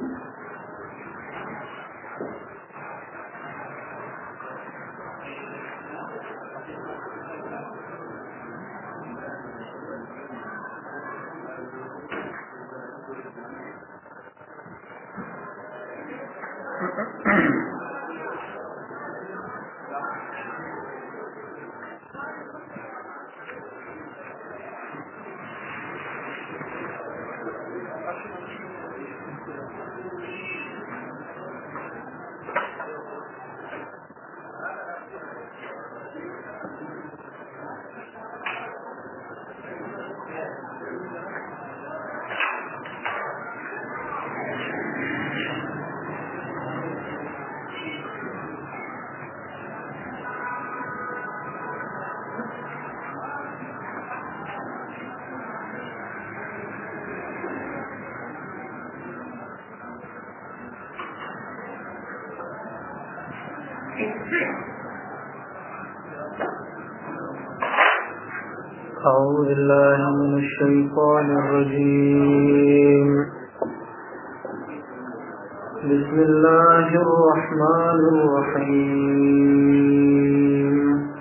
أعوذ بالله من الشيطان الرجيم بسم الله الرحمن الرحيم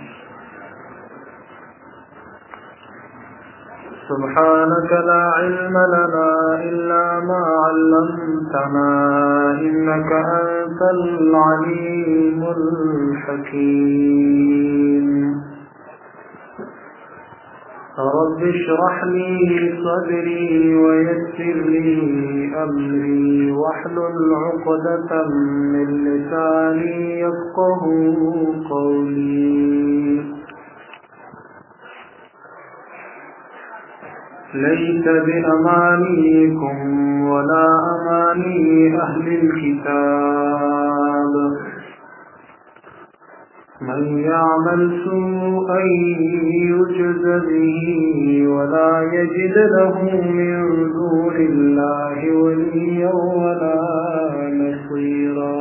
سبحانك لا علم لنا إلا ما علمتنا إنك أنت العليم الحكيم رب اشرح لي صدري ويسر لي أمري واحلل عقدة من لساني يفقهوا قولي ليس بأمانيكم ولا أماني أهل الكتاب من يعمل سوءا يجز به ولا يجد له من دون الله وليا ولا نصيرا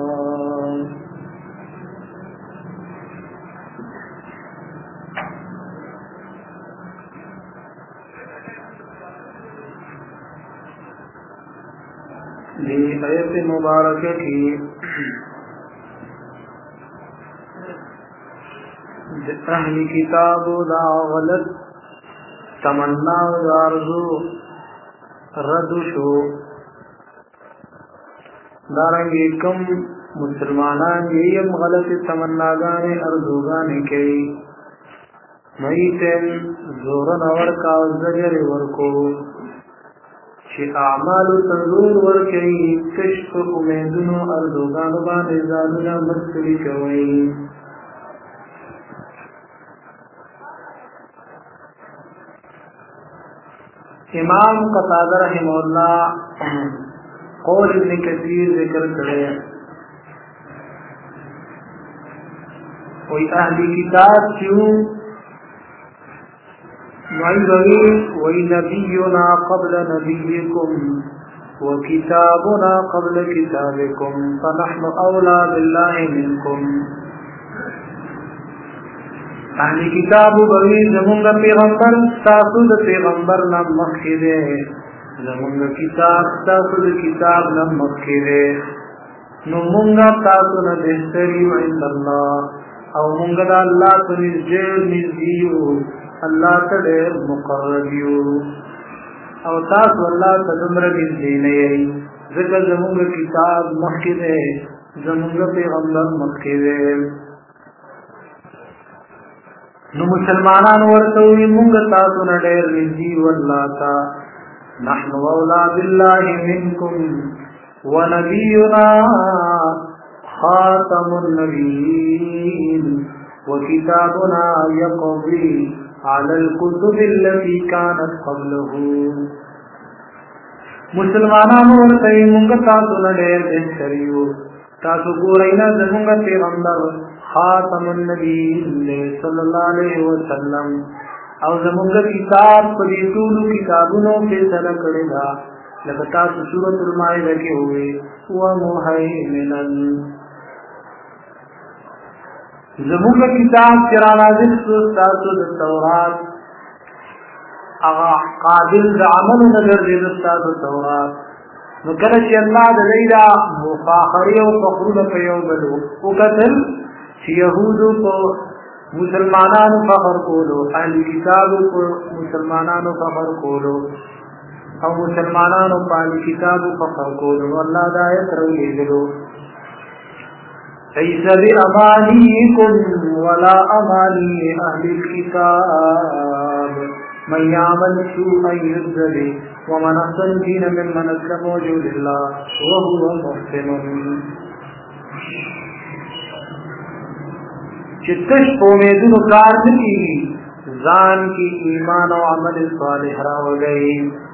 دی آیت مبارکہ کی اہل کتاب دا غلط تمنا و آرزو رد شو دارنگی کم مسلمانان یم غلط تمناگانے ارزوگانے کئی میتن زورن ورکا و زجر ورکو چی اعمال تنظور ورکی کشف امیدنو ارزوگانو بانے زادنا مستری کوئی امام قتادہ رحمہ اللہ قول ابن کثیر ذکر کرے وی اہلی کتاب کیوں وی نبینا قبل نبیکم وکتابنا قبل کتابکم فنحن اولا باللہ منکم اہلی کتاب بوی زمونگا پیغمبر تاسو د پیغمبر نام مخی دے زمونگا کتاب تاسو د کتاب نام مخی دے نو مونگا تاسو نا بہتری عند اللہ او مونگا دا اللہ تو نزدیو اللہ تا دیر مقربیو او تاسو اللہ تا دمر نزدی نئی ذکر زمونگا کتاب مخی دے زمونگا پیغمبر مخی دے نو مسلمانان ورتوی مونږ تاسو نه ډېر نږدې والله تا نحن اولا بالله منکم ونبينا خاتم النبيين وكتابنا يقضي على الكتب التي كانت قبله مسلمانان ورتوی مونږ تاسو نه ډېر بهتریو تاسو ګورئ نه زمونږ پیغمبر خاتم النبیین صلی اللہ علیہ وسلم او زمونږ کتاب په دې ټولو کتابونو فیصله کړې ده لکه تاسو سورۃ المائده کې وې ومهیمنا زمونږ کتاب چې را نازل شو تاسو د تورات هغه قابل د عمل نه ګرځېد تاسو تورات نو کله چې الله د لیلا مفاخره او فخر په یو بلو او قتل چې يهودو په مسلمانانو فخر کولو، اهل کتابو په مسلمانانو فخر کولو او مسلمانانو په اهل کتابو فخر کولو. الله دا آیت راوړي ليس بأمانيكم ولا أماني أهل الكتاب من يعمل سوءا يجز به ومن أحسن دينا ممن أسلم وجهه لله وهو محسن. چتش امیدونو کار نکی ځان کی ایمان او عمل صالح راوړي.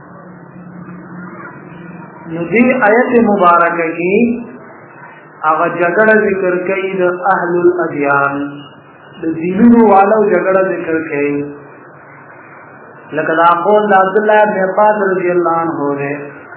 نو دې آیت مبارکه کې هغه جګړه ذکر کوي د اهل الادیان، د دینونو والو جګړه ذکر کوي. لکه دا قول عبد الله بن عباس رضی الله عنه ہے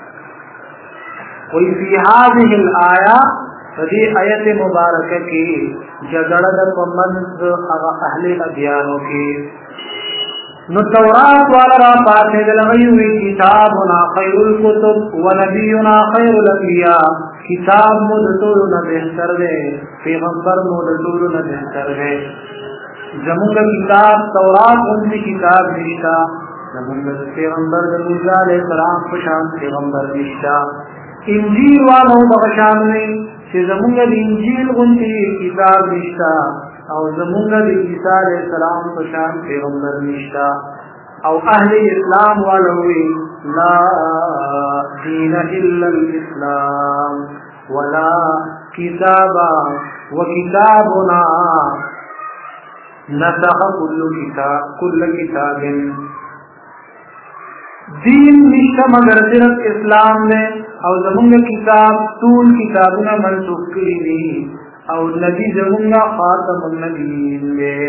کوئی فی هذه الآیه فدی آیت مبارکه کی جګړه د پمنځ هغه اهل ادیانو کې. نو تورات والا را پاتې د لغوی کتابنا خیر الکتب ونبینا خیر الانبیاء، کتاب مو د ټولو نه بهتر دی، پیغمبر مو د ټولو نه بهتر دی. زمونږ کتاب تورات باندې کتاب نشتا، زمونږ پیغمبر د موسی علیه السلام په شان پیغمبر نشتا. انجیل والو په شان نه چې زمونږ د انجیل باندې کتاب نشتا او زمونږ د عیسی علیه السلام په شان پیغمبر نشتا. او اهل اسلام والو لا دین الا الاسلام ولا کتابا وکتابنا نسخ کل کتاب. دین نشتا مگر صرف اسلام نے او زمونږ کتاب ټول کتابونه منسوخ کړي دي او نبی زمونږ خاتم النبیین دی.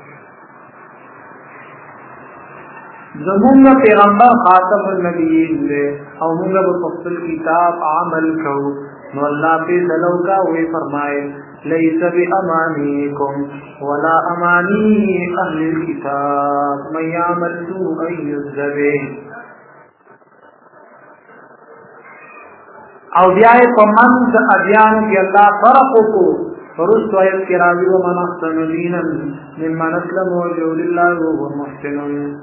زمونږ پیغمبر خاتم النبیین دی او موږ په خپل کتاب عمل کوو. نو الله په دلو کا وی فرمائے ليس بأمانيكم ولا أماني أهل الكتاب من يعمل سوءا يجز به. او بیاي پمنځ ادیان کې الله فرق کو فرست آیت کې راوي ومن احسن دینا ممن اسلم وجهه لله وهو محسن.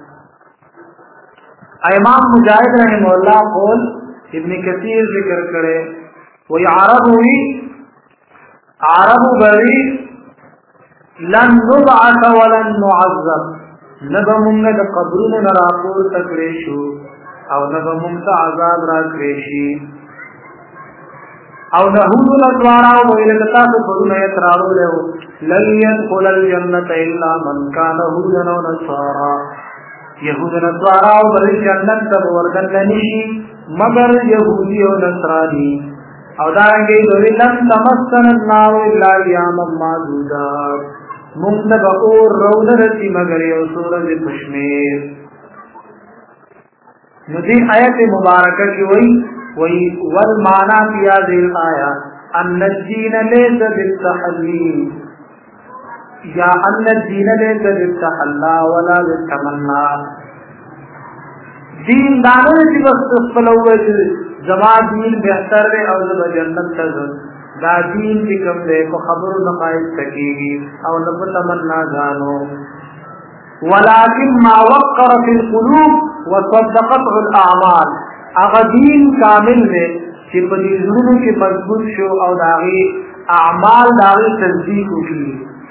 امام مجاهد رحم الله قول ابن کثیر ذکر کړي وی عرب بری لن نبعث ولن نعذب، نبا مونږ د قبرونو نه راپور تکړې شو او نبا مونږ ته عذاب را کړې شي. او نهود الاسوارا ویل تاسو پرونه اعتراض له لن يدخل الجنه الا من كان هودا او نصارى، يهود نصارا او بل جنت ته ورګل نشي مگر يهودي او نصراني. او دا رنګي دوی لن تمسن النار الا ايام معدودات، موږ نه به اور رونرتي مگر یو سورج پښمیر. نو دې آیت مبارکه کې وی والمعنى في هذه الآية أن الدين ليس بالتحلي یا أن الدين ليس بالتحلى ولا بالتمنى. دین دانو چې بس خپلوي زما دین بهتر دی او زما جنت ته ځم، دا دین چې کوم دی په خبرو نه قایل کیږي او نه په تمنا ځانو. ولكن ما وقر في القلوب وصدقته الأعمال، اغا دین کامل دے چې په دې زړونو کې مضبوط شو او داغي اعمال داغي تصدیق وکړي.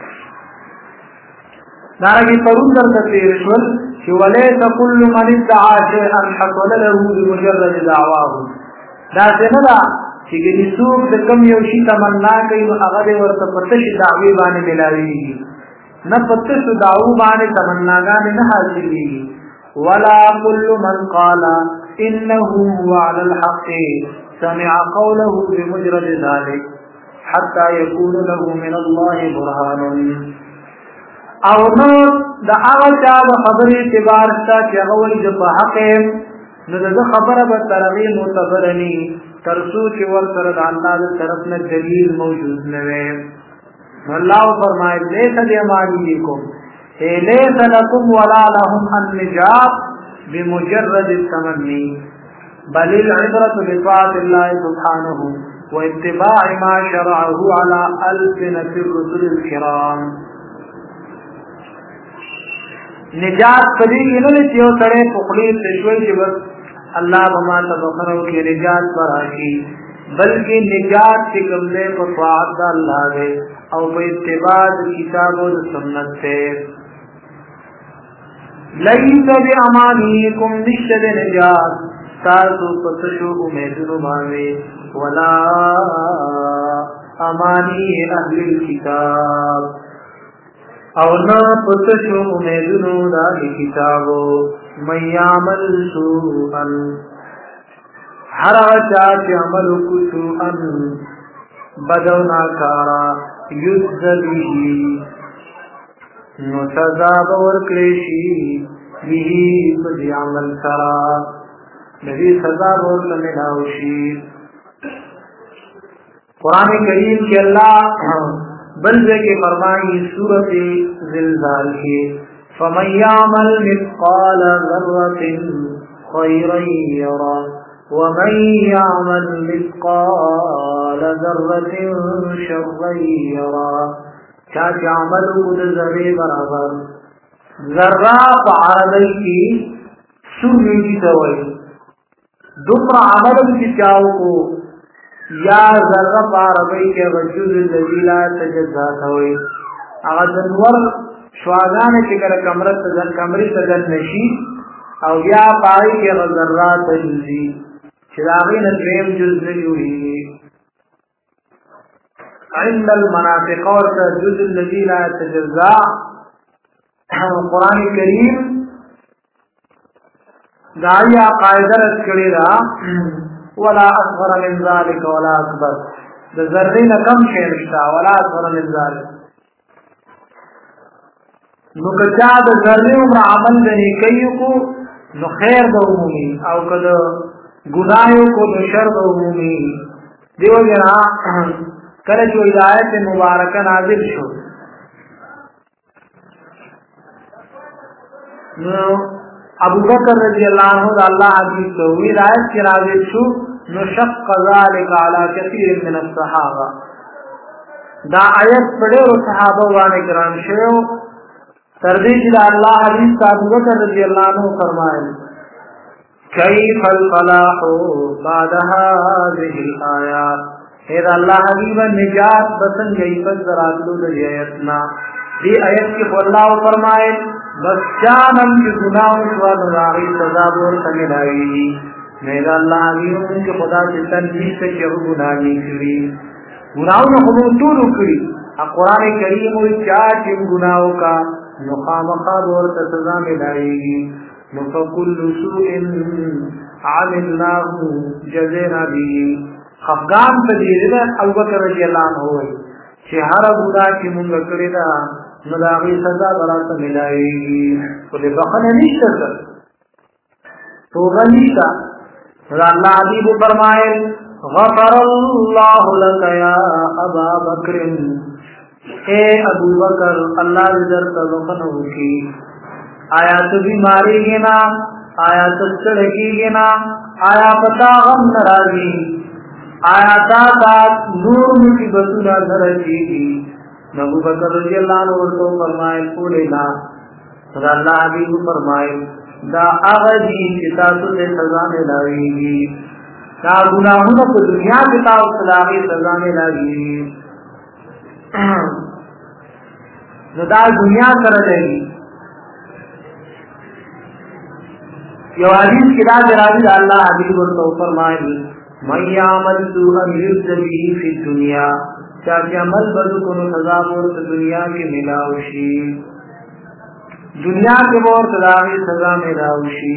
دارنګه پرون درته تیر شول چې وليس كل من ادعى شيئا حصل له بمجرد دعواه. دا څنګه دا چې ګنيسوک د کم یو شي تمنا کوي هغه ورته پته شي دعوی باندې ملاويږي، نه پته شو دعوی باندې تمناګانې نه حاصلېږي. ولا كل من قال إنه هو على الحق سمع قوله بمجرد ذلك حتى يكون له من الله برهان. او نو دا هغه چا د خبرې اعتبار شته چې هغه ولې د په حق نو د خبره به ترغیب معتبرني تر څو چې ورسره د الله د طرف نه دلیل موجود نه وي. الله فرمایي ليس بأمانيكم ليس لكم ولا لهم النجاة بمجرد التمني. बलिल इबरतु बिताअतिल्लाहि सुब्हानहु व इत्तिबाइ मा शरअहु अला अल्सिनति रुसुलिल किराम। निजात पदी इन्होंने चियो सड़े पुखली तशवई के बस अल्लाह बमा तबखरों की निजात पर आकी, बल्कि निजात के कमले पर फ़ाद अल्लाह है और पे इत्तिबाद किताब और सुन्नत से। लईस बिअमानीकुम निश्चय निजात तासु पतशु उमेदुनु भावे वला अमानी अहलिल किताब, और न पतशु उमेदुनु दाली किताबो मयामल सुअन हर चाच अमल कुसुअन बदौना कारा युद्धबिही नो सजा और क्लेशी बिही तुझे अमल करा नबी सजा और लमिनाउशी। कुरान करीम के अल्लाह बल्जे के फरमाई सूरत ज़िलज़ाल के फमन यअमल मिस्क़ाल ज़र्रतिन खैरन यरा वमन यअमल मिस्क़ाल ज़र्रतिन शर्रन यरा। चाचा अमल खुद ज़रे बराबर जर्रा पारदई की सुनी की दवाई दुम्रा अमल की चाव को या जर्रा पारदई के वजूद लजीला तजद्दा थोई अगर जनवर श्वागान के कर कमरी सजन नशी और या पाई के जर्रा तजुजी चिरागी नजरेम जुज़ हुई इंदल मनाफिक और जुज़ लजीला तजद्दा। कुरान करीम गाया कायदा रखड़ेगा वला असगर मिन ज़ालिक वला अकबर ज़र्रे न कम शेरश्ता वला असगर मिन ज़ालिक नुकचा ज़र्रे उम्र अमल नहीं कई को न खैर बहुमी और कद गुनाहों को न शर बहुमी। देव जना करे जो हिदायत मुबारक नाजिल शो अबू बकर रज़ियल्लाहु अन्हु अल्लाह हदीस तो हिदायत के नाजिल शो न शक़ ज़ालिका अला कसीर मिन अस्सहाबा दा आयत पढ़े और सहाबा वाने किराम शो तरदीज अल्लाह हदीस का अबू बकर रज़ियल्लाहु अन्हु फरमाए कैफल फलाहु बाद हाज़िहिल आयात हे अल्लाह हबीब निजात बसन गई बस जरातलू दरियातना ये आयत के अल्लाह फरमाए बस जानम के गुनाहों का नराई सजा और तमिलाई मेरा अल्लाह हबीब उनके खुदा से तनबीह से क्या गुनाह नहीं करी गुनाहों में खुद तू रुकड़ी कुरान करीम में चार जिन गुनाहों का मुखामखा और सजा मिलाएगी मुफकुल्लु सुइन आमिलनाहु जज़ेना बिही अफगान तदीर अबू बकर रज़ियल्लाहु अन्हु कि हर गुनाह की मुंग करेदा मदागी सजा बरात मिलाएगी बोले बखने नहीं कर तो गलीका अल्लाह हबीब फरमाए गफरल्लाहु लक या अबा बकर ए अबू बकर अल्लाह इधर तवफन की आया तो बीमारी के ना आया तो चढ़गी के ना आया पता गम नाराजी आया दादा नूर की बसुरा धरती अबू बकर रज़ियल्लाहु अन्हु तो फरमाए पूरे ना अल्लाह हबीब फरमाए दा आगजी किताब से सजा में लाएगी का गुनाहों को दुनिया किताब सलाही सजा में लाएगी दा दुनिया कर देगी ये हदीस की राज राजी अल्लाह हबीब तो फरमाए मयामल सुअन युज़्ज़ी फी दुनिया चाहे अमल बदु को सजा और दुनिया के मिलाउशी दुनिया के और सजा मिलाउशी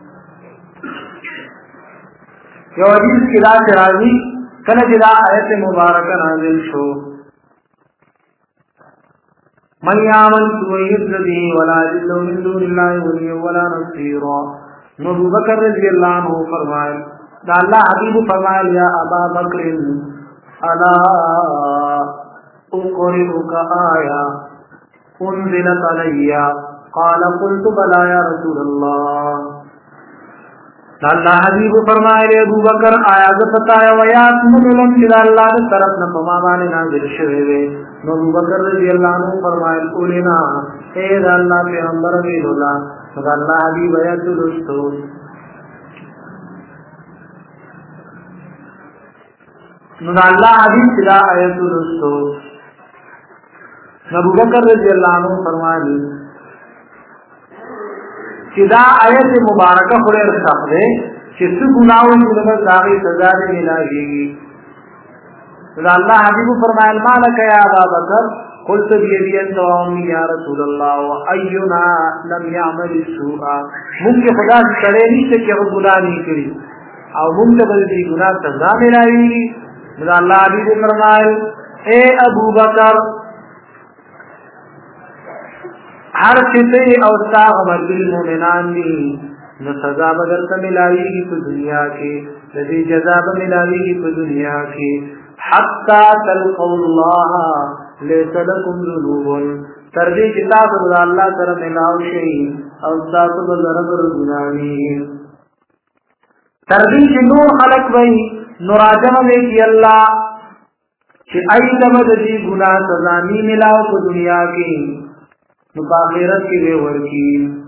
ये हदीस की राज राजी कल जिला आयत मुबारक नाजिल शो मयामल सुअन युज़्ज़ी वला यजिदु मिन दुनिल्लाहि वलिय्यन वला नसीरा। अबू बकर रज़ियल्लाहु अन्हु फरमाए अल्लाह हबीब फरमाए या अबा बकर अला उक़रिउका आया उन्ज़िलत अलैया क़ाल क़ुल्तु बला या रसूल अल्लाह अल्लाह हबीब फरमाए अबू बकर आया बताया वयात मुलम जिला अल्लाह ने तरफ न फमावाने नाजिल शवे नो अबू बकर रजी अल्लाह नु फरमाए कोलेना ए अल्लाह पैगंबर के लोला अल्लाह हबीब आया दोस्तों नो अल्लाह हबीब जिला आया दोस्तों अबू बकर रजी अल्लाह नु फरमाए किदा आयत मुबारक खुले रखले किस गुनाहों की नमज दागी सजा ने मिलाएगी अल्लाह हबीब फरमाया मालक या अबू बकर قلت بيدي انت وامي يا رسول الله واينا لم يعمل سوءا ممکن خدا سره نشته چې ګناه نه کړی او ممکن به دې ګناه سزا ملایوي الله حبیب فرمایل اے ابو بکر हर चिते और सागमर मोमिनान दी न सजा बदल का मिलाएगी तो दुनिया के नदी जजा मिलाएगी तो दुनिया के हत्ता तलक़ुल्लाह लैसा लकुम ज़ुनूबुन तरदी किताब अल्लाह तर मिलाओ शई और साथ बजरबर गुनाही तरदी जिन्नो खलक वही नराजम में कि अल्लाह कि आई तमद दी गुनाह सजा नहीं मिलाओ तो दुनिया की आखिरत की वेवर की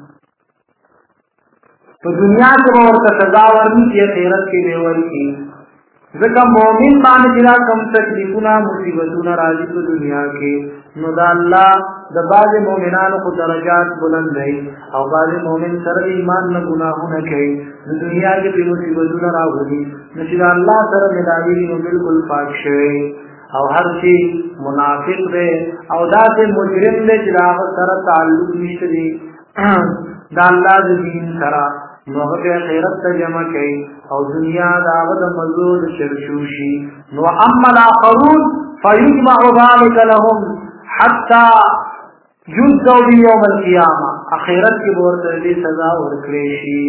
तो दुनिया के और का सजा वर्मी की आखिरत की वेवर की जका मोमिन मान जिला कम तकलीफुना मुसीबतुना राजी तो दुनिया के नुदा अल्लाह दबाज मोमिनान को दरजात बुलंद है और बाज मोमिन सर ईमान न गुनाहों न कहे दुनिया के भी मुसीबतुना राहुली नशीदा अल्लाह सर मिलावी बिल्कुल पाक है और हर चीज मुनाफिक दे और दासे मुजरिम दे जिलाह सर ताल्लुक निश्चय दाल्ला दीन सरा नोह के खैरत जमा कई और दुनिया दावत मजूद शरशूशी व अम्मा आखरून फयुजमा ذلك लहुम हत्ता युजौ यौम القيامه आखिरत की बोर दे सजा और क्लेशी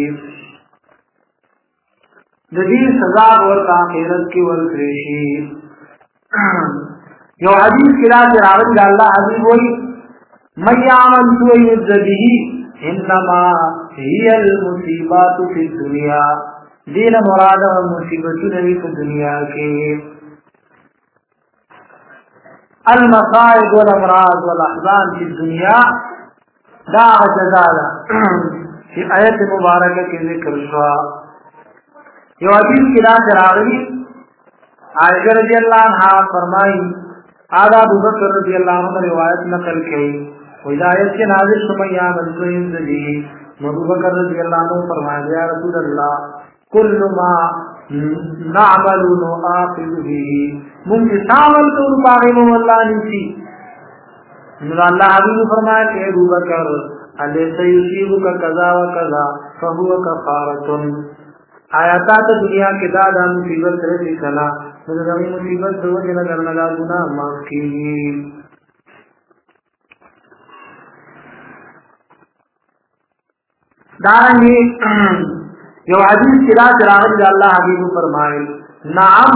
ददी सजा और आखिरत की और क्लेशी यो हदीस किला से रावत अल्लाह हबीब वही मय्यामन सुयजदी इन्नमा हियल मुसीबतु फी दुनिया दीन मुराद मुसीबतु नबी की दुनिया के अल मसाइब वल अमराज वल अहजान की दुनिया दा जजाला कि आयत मुबारक के जिक्र हुआ यो हदीस किला से रावत आयशा रज़ी अल्लाह अन्हा फरमाई आदा अबू बकर रज़ी अल्लाह अन्हु ने रिवायत नकल की हिदायत के नाज़िल सुमैया बंतु इंदी अबू बकर रज़ी अल्लाह अन्हु फरमाया या रसूल अल्लाह कुल्लु मा नअमलु नुआखिज़ु बिही मुमकिन सामल तो पागे में अल्लाह नीति अल्लाह हबीब फरमाया कि अबू बकर अलैसा युसीबुका कज़ा व कज़ा फहुवा कफ़ारतुन आयाता तो दुनिया के दादा मुसीबत रही कला नवी मुसीबत दो जना करने का गुनाह माफ की दानी यो हदीस किला चराग अल्लाह हबीब फरमाए नाम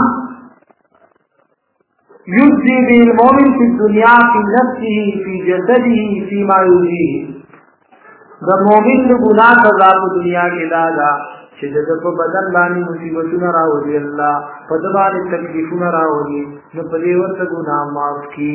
युजी बिल मोमिन फी दुनिया फी नफ्सिही फी जसदिही फी मा युजी द मोमिन गुनाह सजा दुनिया के दादा जब को बदन बानी मुसीबतों न राहोली अल्लाह पदबानी तकलीफों न राहोली न पदेवर से गुनाह माफ की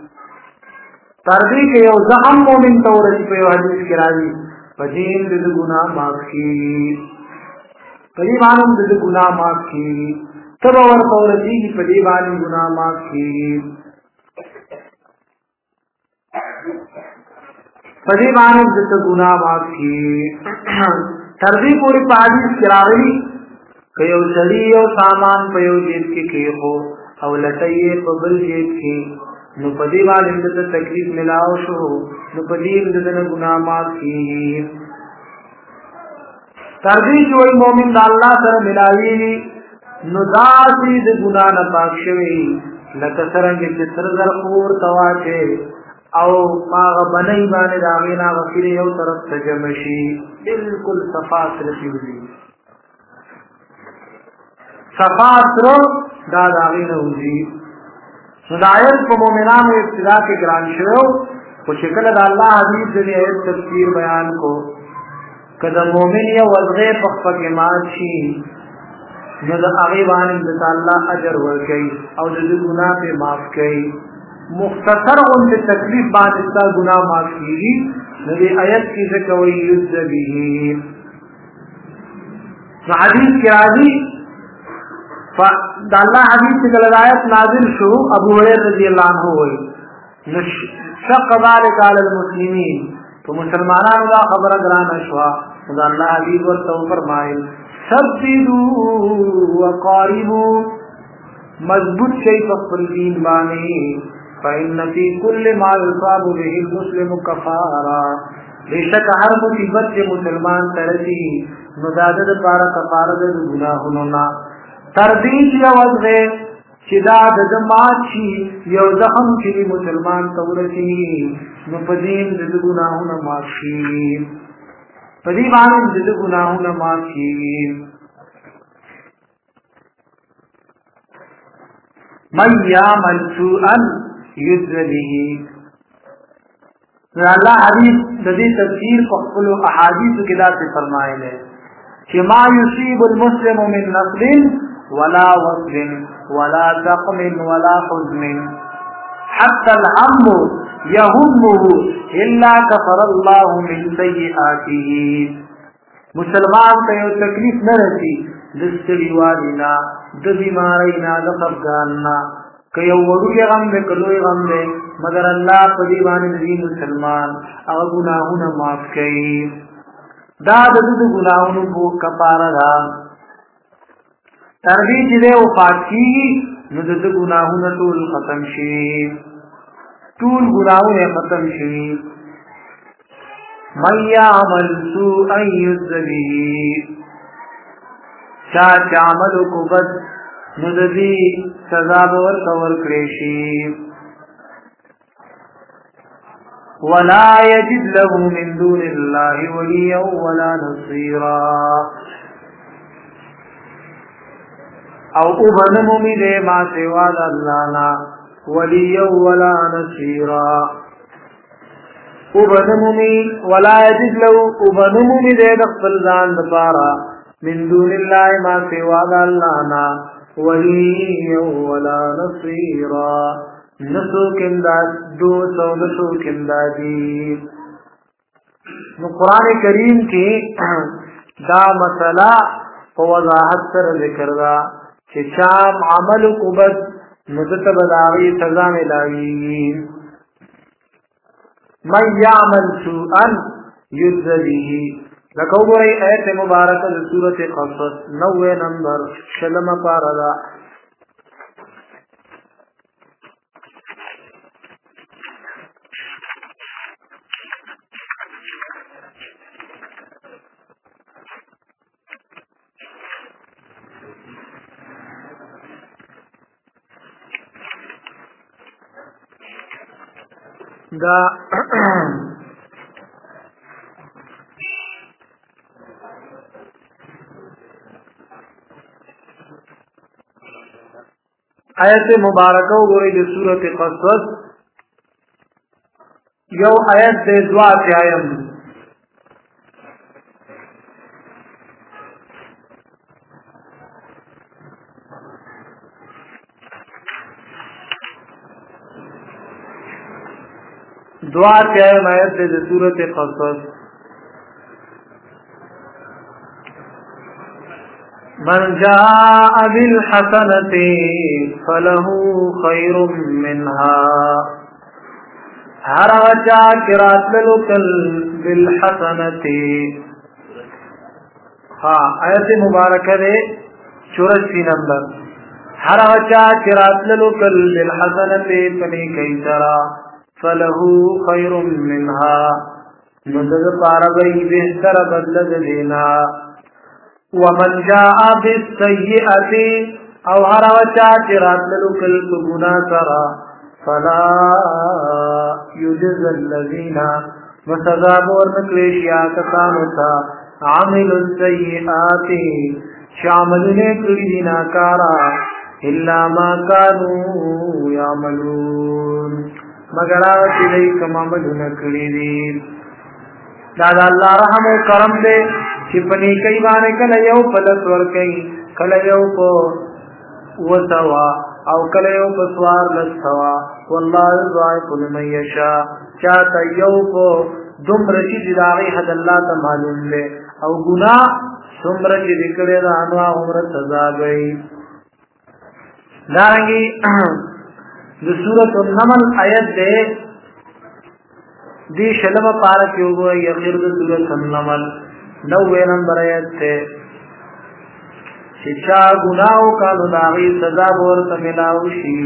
तरदी के यो जहम मोमिन तौरजी पे हदीस के राजी पदीन दिल गुनाह माफ की पदीबानी दिल गुनाह माफ की तब और तौरजी की पदीबानी गुनाह माफ की पदीबानी दिल गुनाह माफ की तरदी पूरी पादिस किरावी कयो शरीयो सामान पयो जेब के हो और लटइए पबल जेब के नु पदी वाल इंद तकलीफ मिलाओ शो नु पदी इंद गुनाह माफ की तरदी जोई मोमिन अल्लाह सर मिलावी नु दासी दे गुनाह न पाक्षवी लकसरंग चित्र जरपूर तवाचे او माग बनई बाने दावेना वफिरे यो तरफ तजमशी बिल्कुल सफात रसीली सफात रो दा दावेना उजी हिदायत को मोमिनान में इब्तिदा के ग्रान शो को शिकल अल्लाह हबीब ने तफसीर बयान को کدا مومن یا وزغه پخپک ماشي نو د هغه باندې د الله اجر ورکړي او د ګناه په معاف کړي مختصر اون د تکلیف باندې د ګناه معاف کړي نو د آیت کې ذکر وی یذبه حدیث کې راځي دا الله حدیث کې آیت نازل شو ابو هريره رضی الله عنه وایي شق ذلك على المسلمين تو مسلمانانو دا خبره ګرانه شو دا الله حبیب ورته فرمایي سددوا وقاربوا مضبوط شي په خپل دین باندې فإن في كل ما يصاب به المسلم كفاره بیشک هر مصیبت چې مسلمان ترسي نو دا د لپاره کفاره د ګناهونو نه تر دې چې وځي چې دا د جماعتي یو زخم چې مسلمان ته ورسي نو په دې د ګناهونو معافي په دې باندې د ګناهونو معافي من يعمل سوءا يجزى به الله حدیث د دې تفسیر په خپل احادیث کې دا څه فرمایله چې ما يصيب المسلم من نصب ولا وصل ولا سقم ولا حزن حتى الهم يهمه الا كفر الله من سيئاته مسلمان ته یو تکلیف نه رسي د ستړیوالنا د بیمارینا د خفګاننا که یو وړوکی غم دی که لوی غم دی مگر الله په دې باندې د مسلمان هغه ګناهونه معاف کوي دا د دې ګناهونو په کفاره ده تر دې چې له وفات کیږي نو د ګناهونو ټول ختم شي ټول ګناهونه ختم شي من يعمل سوءا يجزى به چا عمل کو بد نو د دې سزا به ورکړي شي ولا يجد له من دون الله وليا ولا نصيرا او ابنمومی دے ما سوا اللہ نا وليا ولا نصيرا ابنمومی ولا يجد له ابنمومی دے دخل ځان دپارا من دون الله ما سوا اللہ نا وليا ولا نصيرا نسو کمداد دو سو نسو کمدادی نو قرآن کریم کی دا مسئلہ و وضاحت سر ذکر دا چه شام عمل کو بد ندت بداغی سزا ملاوی من یعمل سوءا یجزه لکو گوری ایت مبارکہ سورت قصص 90 نمبر شلم پاردا دا آیت مبارکہ وګورئ د سورۃ قصص یو آیت د دعا اتیایم دعا اتیایم آیت د سورۃ قصص من جاء بالحسنة فله خير منها هر وچا کرات لکل بالحسنة آیت مبارکہ دے 84 نمبر هر وچا کرات لکل بالحسنة پنی کئی سرا فله خير منها مدد پاربئی بہتر بدلد دینا ومن جاء بالسيئة او هر وچا چرات لکل گنا سرا فلا يجزى الذين وسذاب ورنکلیشیا کسانوتا عملوا السيئات شاملنے کری دینا کارا الا ما كانوا يعملون مگر آتی لئی کم عملون کری دین दादा अल्लाह रहम और करम दे कि पनी कई बारे कल यौ पलस वर कई कल यौ को वसवा او کله یو پسوار لسوا والله ضعف لمن یشاء چاہتا یو کو دم رشید داغی حد اللہ تا معلوم لے او گناہ سمر چی دکڑے دا انواع عمر سزا گئی دارنگی دو سورة النمل آیت دے دی شلم پارک یو گوئی اخیر دو سورة النمل 90 نمبر آیت تے چا گناہوں کا نداغی سزا بورت ملاوشی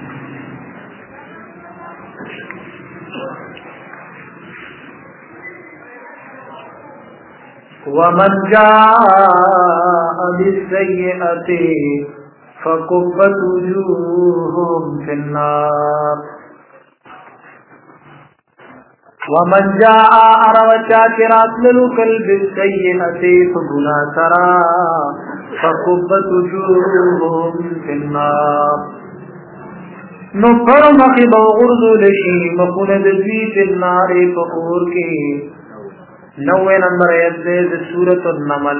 ومن جاء بالسیئۃ فکبت وجوہہم فی النار ومن جاء اروچا چراتلو قلب السیئۃ فگنا سرا فکبت وجوہہم فی النار نو پر مخی بغرزو لشی مخوند دوی فی النار فقور کی 90 نمبر آیت دے سورة النمل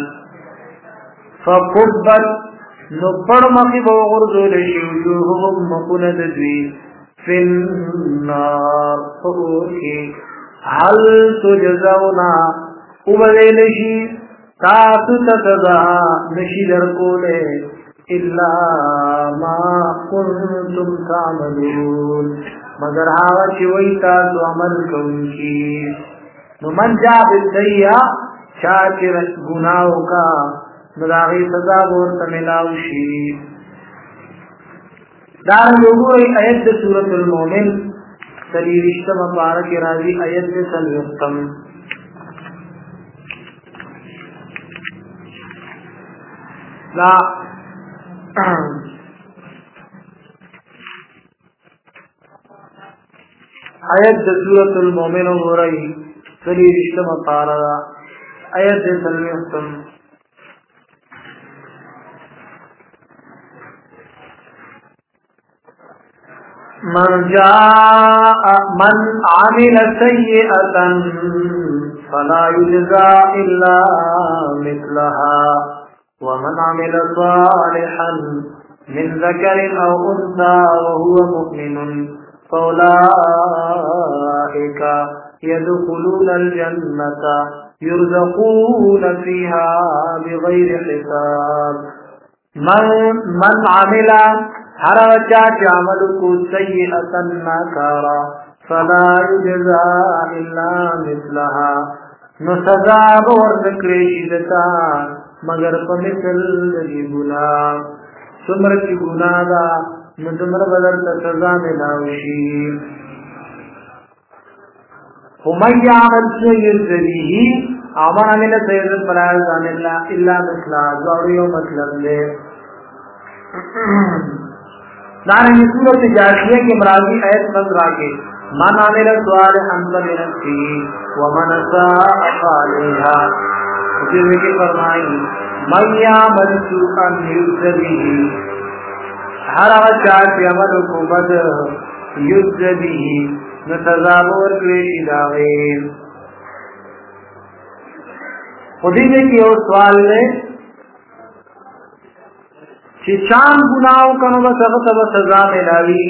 فکبت نو پر مخی بغرزو لشی وجوہہم مخوند دوی فی النار فقور کی حل تجزونا ابدلشی تاسو تسزا نشی درکولے الا ما کنتم تعملون مگر آوا چوئی تاسو عمل کنکی من جا بالسیئہ چاچر گناہوں کا مداغی سزا بورت ملاوشی دار لوگوئی آیت سورة المومن سلیرشتم پارک راضی آیت سلوستم لا آیت سورة المومن ہو رہی سلیرشتم پارک آیت سلوستم من عمل سيئة فلا يجزى إلا مثلها ومن عمل صالحا من ذكر أو أنثى وهو مؤمن فأولئك يدخلون الجنة يرزقون فيها بغير حساب من عمل ہر چاچ عمل کو سیئتا ناکارا فلا یجزا الا مثلها نو سزا ورنکری شدتا مگر پمثل دی گناہ سمر کی گناہ دا ندمر بدل سزا ملاوشی ومن یعمل سیئتا بیہی عمل عمل سیئتا فلا یجزا الا مثلها ضوریو مطلب لے دارنگی سورت جاسیہ کی مرازی آیت 15 کے من عمل صالحا فلنفسه ومن اساء فعليها اسی ذکر فرمائی من یعمل سوءا یجز به ہر چاہت عمل کو بد یجز به نتظابور کلیشی داغیر خودی نے کی اور سوال لے چی چاند گناہوں کنو بس اغتب سزا ملاوی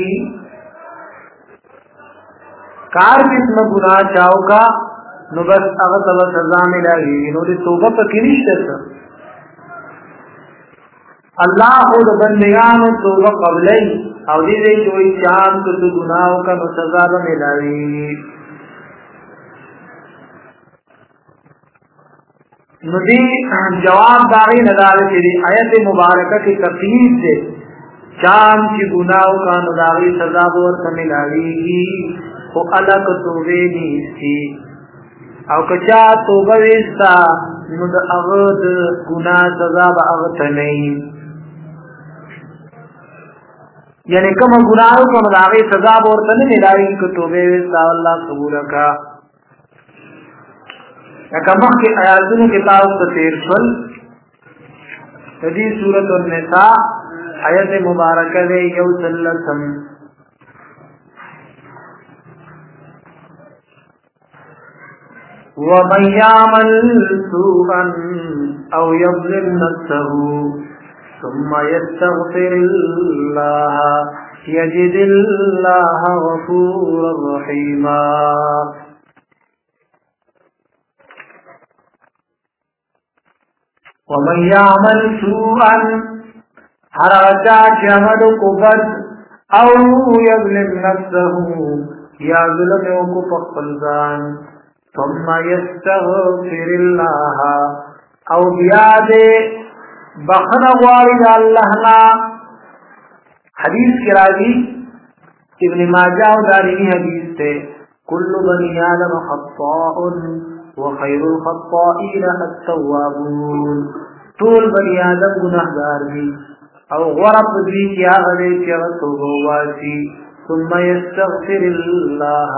کار قسم گناہ چاہو کا نو بس اغتب سزا ملاوی نو دی توبہ پا کنشتے سا اللہ خود بندگان توبہ قبلی او دی دی چوئی چاند تو گناہوں کنو سزا ملاوی ندی جواب داغی ندارے چلی آیت مبارکہ کی تفسیر سے چاند کی گناہوں کا نداغی سزا بورت ملاوی گی وہ الگ توبے نیستی او کچا توبہ ویستا ند اغد گناہ سزا با اغت نہیں یعنی کم گناہوں کا نداغی سزا بورت ملاوی گی توبے ویستا اللہ قبول کا کمخ کے آیاتوں کے تعلق تیر شل حدیث سورۃ النساء آیت مبارکہ دے یو سلسم وَمَن يَعْمَلْ سُوءًا أَوْ يَظْلِمْ نَفْسَهُ ثُمَّ يَسْتَغْفِرِ اللَّهَ يَجِدِ اللَّهَ غَفُورًا رَحِيمًا. وَمَن يَعْمَلْ سُوءًا ہر آچا چمد کو بد او یظلم نفسه یا ظلم کو پخپلزان ثم یستغفر اللہ او بیاد بخن غوارد اللہ نا. حدیث کی راضی ابن ماجہ و دارمی حدیث تے کل بنی آدم خطاء وخیر الخطائین التوابون. طول بنی آدم گناہگار بھی او غرب دی کیا غلی چغتو گواسی ثم یستغفر اللہ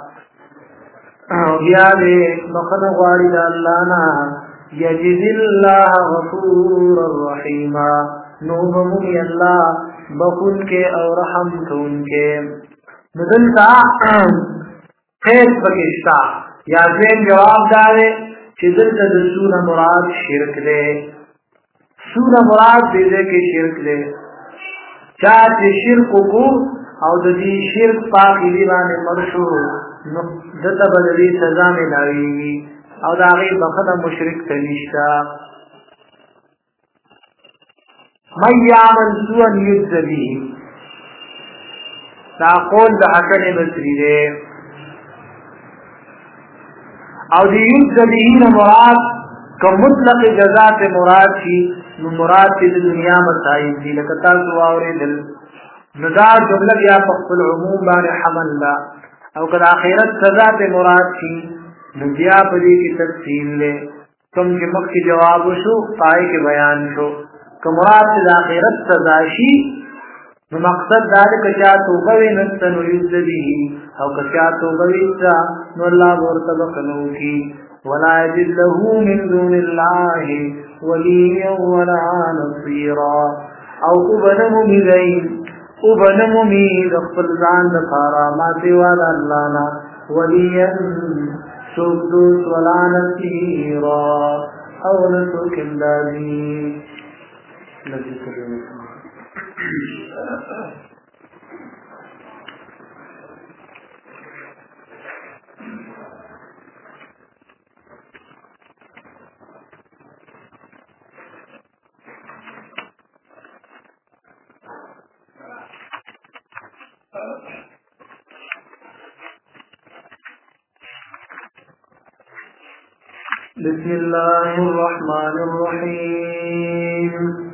بیاد مخن غارد اللہ نا یجد اللہ غفور الرحیم نوبمونی اللہ بخون کے او رحم کون کے. ندلتا خیز بکشتا یا زین جواب دارے چی دلتا دسون مراد شرک دے. سورہ مراد دیدے کے شرک دے چاہتے شرک کو او دی شرک پاکی دیوانے مرشو دتا بدلی سزا میں لاویگی او داغی بخد مشرک تنیشتا. من یعمل سوءا یجز بیہ دا قول دا حسن بصری دے او دی یجز بیہ مراد کہ مطلق جزا سے مراد کی مراد کی دنیا مسائل دی لکتا سواوری دل ندار جملہ یا فقل عموم بان حمل لا او قد آخرت سزا تے مراد کی نبیا پدی کی تفصیل لے تم کے مخ کی جواب شو قائے کے بیان شو کہ مراد سے آخرت سزا شی مقصد دار کچا توبوی نستن ویزدی او کچا توبوی سا نو اللہ مرتبق نو کی ولا يجد له من دون الله وليا ولا نصيرا. او ابنم مذين ابنم مید اخفل زان دخارا ما سوا دا اللہ نا وليا سودوس ولا نصيرا او نسوك اندازی. بسم الله الرحمن الرحيم.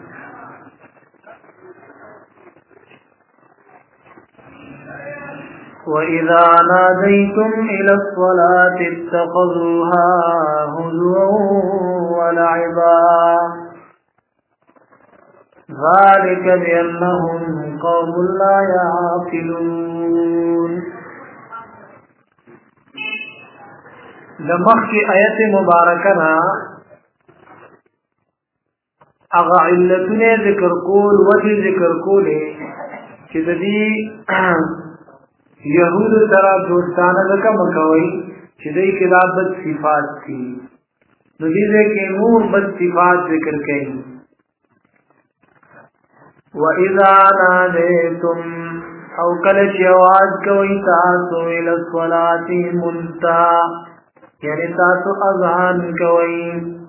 وإذا ناديتم إلى الصلاة اتخذوها هزوا ولعبا ذلك بأنهم قوم لا يعقلون. دمخ کی آیت مبارکنا اغا علتنے ذکر کول وجہ ذکر کولے چی دی یہود ترا دوستانہ لکا مکوئی چی دی کدا بد صفات تھی ندیدے کے نور بد صفات ذکر کئی. وَإِذَا نَادَيْتُمْ او کلچ آواز کوئی تاسو الى الصلاة منتا یعنی تاسو اذان کوئی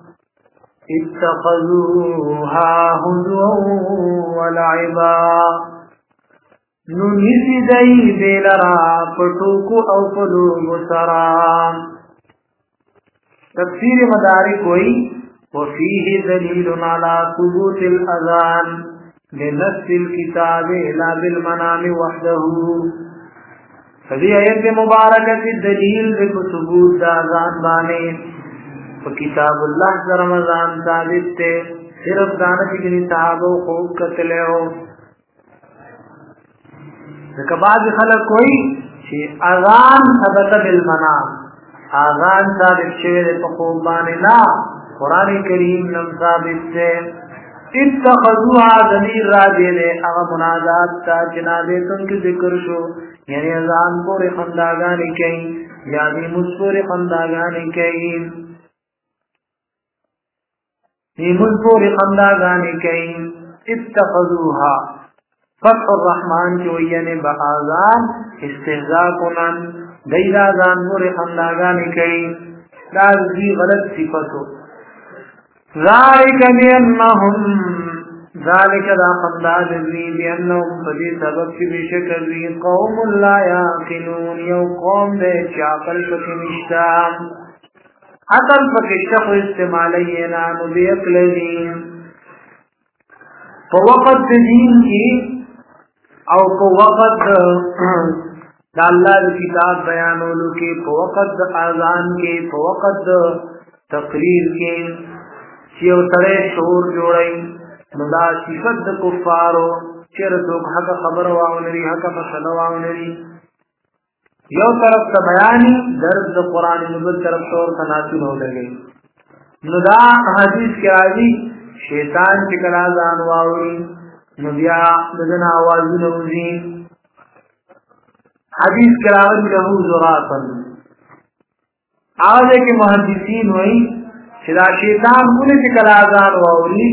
اتخذوها هزوا ولعبا نو نیسی دی دیلرا پٹوکو او پلوگو سرا. تفسیر مدارک ہوئی وفیہ دلیل علی ثبوت الاذان لنفس الكتاب لا بالمنام وحده. فدی آیت مبارکت دلیل ذکر ثبوت دا اذان بانے کتاب اللہ در رمضان ثابت تے صرف دانا چکنی صحابہ خوب قتلے ہو. ذکر بعض خلق کوئی چی اذان ثبت بالمنام اذان ثابت شوئے پا خوب بانے لا قرآن کریم نم ثابت تے इत्तखज़ूहा ज़मीर राजे ने अग मुनाजात का जनाबे तुम की जिक्र शो यानी अजान पूरे खंदागानी कहीं यानी मुझपूरे खंदागानी कहीं मुझपूरे खंदागानी कहीं इत्तखज़ूहा फ़त्हुर रहमान जो यानी बआज़ान इस्तिहज़ा कुनन दईरा अजान पूरे खंदागानी कहीं लाज़ी गलत सिफत हो ذلك بأنهم ذلك ذا خنداد ذي بأنهم فدي سبب کی بشک ذی قوم لا يعقلون یو قوم دے چاقل پکی نشتا عقل پکی شخ استعمالینا نبی اقلدین فوقت دین کی او فوقت دا اللہ کتاب بیانولو کی فوقت آذان کی فوقت تقریر کی چیو سڑے شور جوڑی ندا صفت کفارو چیر سوک حق خبر واؤنری حق مسئلہ واؤنری یو طرف تا بیانی درد قرآن مبت طرف طور تناسل ہو لگے ندا حدیث کے آجی شیطان چکل آزان واؤنی نبیا بدن آوازی نوزی حدیث کے آجی لہو زراتن آجے کے محدثین ہوئی چدا شیطان کنے چکل آزان واؤنی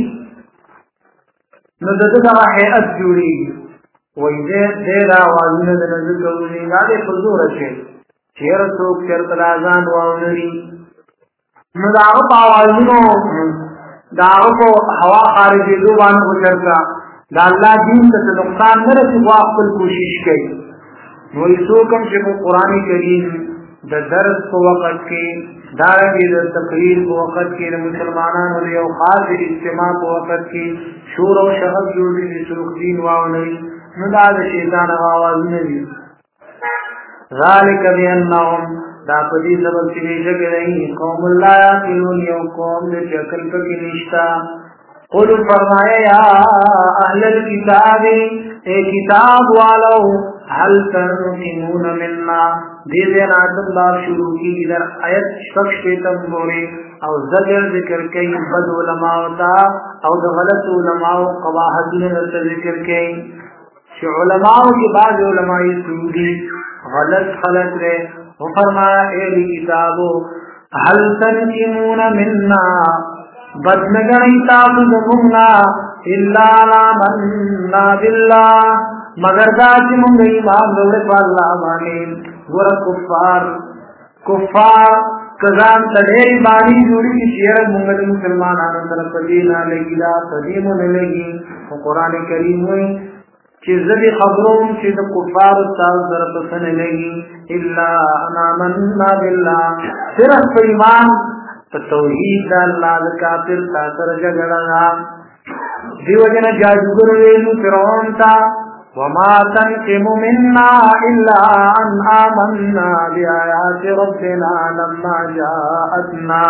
نددد حیعت جوڑی وی دیر آوازن دنزد کروزی نادے فضور اچھے چیر سوک چرکل آزان واؤنی نداغب آوازنو داغب ہوا خارجی زبان کو چرکا دا اللہ دین تس نقصان نرسی واقل کوشش کئی نوی سوکم چکو قرآن کریم دا درس کو وقت کی دارنگی دا تقریر کو وقت کی مسلمانان علیہ و خاص اجتماع کو وقت کی شور و شغب جوڑی دی سلوک دین واو نوی ندا دا شیطان آواز نوی ذالک بینہم دا پدی سبب کی بیشک رہی قوم اللہ یاقلون یو قوم دے چکل پکی نشتا قل فرمایا یا اہل الكتاب اے کتاب والو حل تنقمون منا دیدے ناتم باب شروع کی ادھر آیت شخص شیطم بوری او زجر ذکر کئی بد علماء تا او دا غلط علماء قواحد نرد ذکر کئی چھ علماء کے بعد علماء سعودی غلط خلط رہے وہ فرمایا اے کتابو حل تنقمون منا بدنگنی تابد منا الا آمنا باللہ مگر دا چی منگا ایمان دوڑے پا اللہ مانے گورا کفار کزان تدیری بانی جوڑی کی شیرت منگا دی مسلمان آنا طرف دینا لگی لا تدیمو نلگی و قرآن کریم ہوئی چیز دی خبرون چیز کفار استاذ طرف سن لگی الا آمنا باللہ صرف ایمان توحید دا اللہ دا کافر تا سر جگڑا دیو جن جادوگر ویلو فرعون تا وما تنقم منا إلا أن آمنا بآيات ربنا لما جاءتنا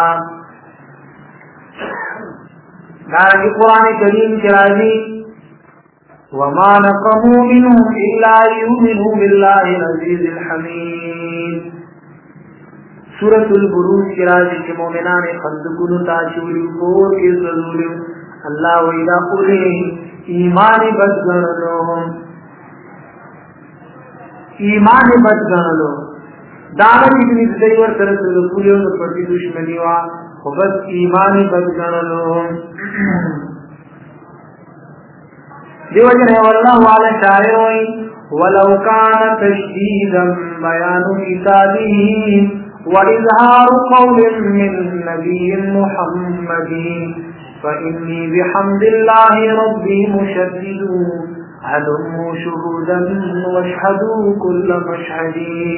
دارنگی قرآن کریم چرازی وما نقموا منهم إلا يؤمنوا بالله العزيز الحميد سورة البروج چرازی کے مومنان خندقون تاشولی پور کے ضرور اللہ ویدہ قولی ایمان بدگرنوهم ایمان بد گنلو دارن اتنی دیور طرف رسولیوں نے پڑی دشمنی وا بس ایمان بد گنلو دیو جن والله علی شاعر ہوئی ولو کان تشدیدا بیان کتابه واظهار قول من نبی محمد فإني بحمد الله ربي مشدد هلموا شهودا واشهدوا كل مشهد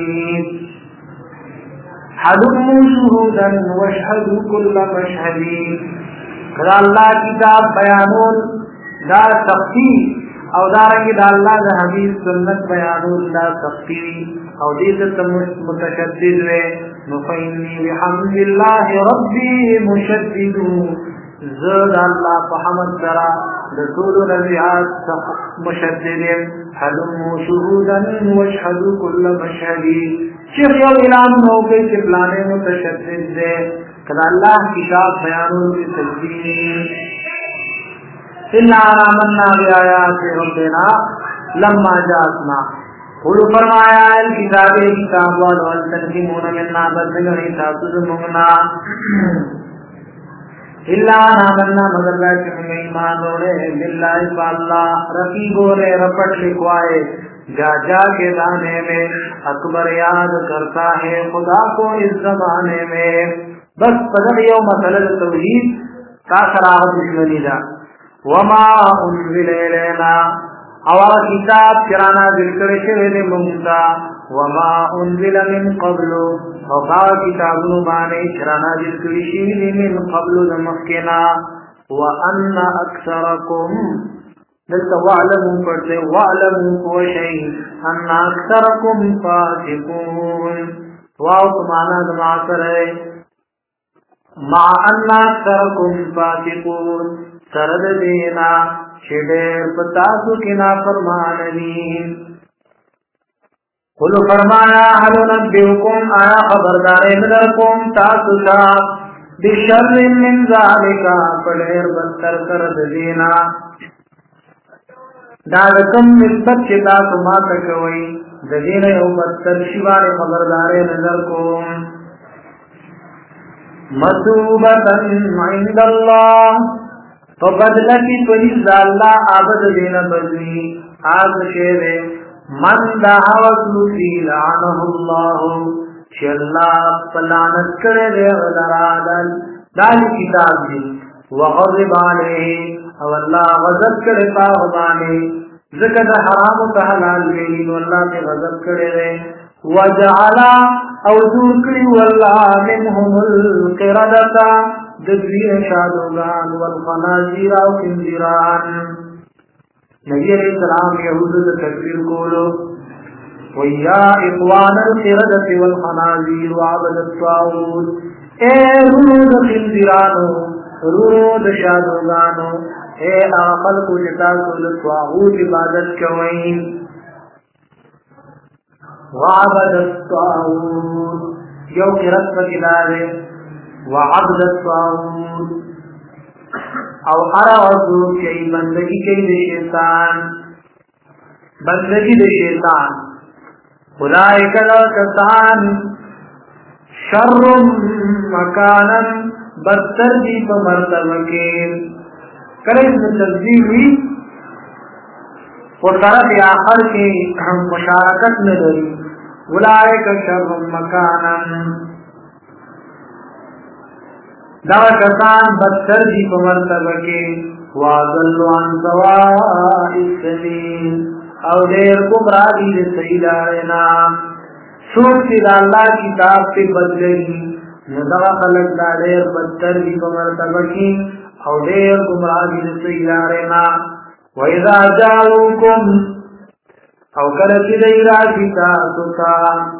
هلموا شهودا واشهدوا كل مشهد کدا اللہ کتاب بیانون دا سختی او دارنگی دا اللہ دا حبیب سنت بیانون دا سختی او دیدت متشدد رے نفینی بحمد اللہ ربی مشدد زد اللہ فحمد سرا رسول نبیات مشدد حلموا شهودا واشهدوا كل مشهد شیخ یو اعلان ہو گئی کہ پلانے متشدد دے کدا اللہ کتاب بیانوں کی تجدید इल्ला आमन्ना बिआयाति रब्बिना लम्मा जाअतना। खुद फरमाया किताबे किताब वल तनकीमुन मिन्ना बदगनी तासुद मुगना इल्ला आमन्ना मगर लाके हमें ईमान रोड़े बिल्लाहि अल्लाह रकीबो रे रपट लिखवाए जा जा के दाने में अकबर याद करता है खुदा को इस जमाने में। बस पदरियों मसल तौहीद का सराहत दुश्मनी दा वमा उनजिल इलैना अवा किताब किराना दिलकड़े शेरे मुंता वमा उनजिल मिन क़ब्लु वका किताबनु बाने किराना दिलकड़ी शेरे मिन क़ब्लु दमकना व अन्ना अक्सरकुम दलता वालमू पढ़ते वालमू कोशई अन्ना अक्सरकुम फासिकून। वाव तुम्हारा दमाकर है मा अन्ना अक्सरकुम फासिकून सरद देना शेडेर पतासु के ना फरमाननी। कुल फरमाया हलो नब्बिउकुम आया खबरदार नदरकुम तासुका बिशर्रिन मिन ज़ालिका पढ़ेर बदतर सरद देना दागतम निस्बत के दास माता कवई दजीने हो बदतर शिवाने खबरदार नदरकुम मसूबतन इंदल्लाह तो बदला की पुलिस अल्लाह आबद देना बदली आज शेरे मन दावतुसी लानहुल्लाह शल्ला पलानत करे रे वलरादल दाल किताब दी वग़ज़ब अलैहि और अल्लाह गज़ब करे पावबाने ज़कद हराम का हलाल लेकिन अल्लाह के गज़ब करे रे वजअला और दूर करी वल्लाह मिनहुमुल क़िरदता दबीर शादोगान वल खनाजीरा व खिंजीरान। नबी अलैहिस्सलाम यहूद से तकबीर बोलो वया इख्वानल क़िरदति वल खनाजीर व अबदत ताऊद ए रूद खिंजीरानो रूद शादोगानो ए आखल को जता कुल ताऊद इबादत कवई व अबदत ताऊद यो क़िरत किनारे वअबदत ताऊद और अरअज़ु के बंदगी के शैतान बंदगी दे शैतान उलाइक लकसान शर्रुम मकानन बदतर दी मर्तबा के करे इसमें तस्दीक हुई और तरफ आखिर के मुशारकत में रही उलाइक शर्रुम मकानन दवा कसान बदतर जी मर्तबा के वाज़ल्वान सवाइस समीन और देर गुमराही से सही डालेना सोच के अल्लाह किताब से बदलेगी न दवा खलक दादेर बदतर जी मर्तबा की और देर गुमराही से सही डालेना वैसा जाऊकुम और करती देरा किताब का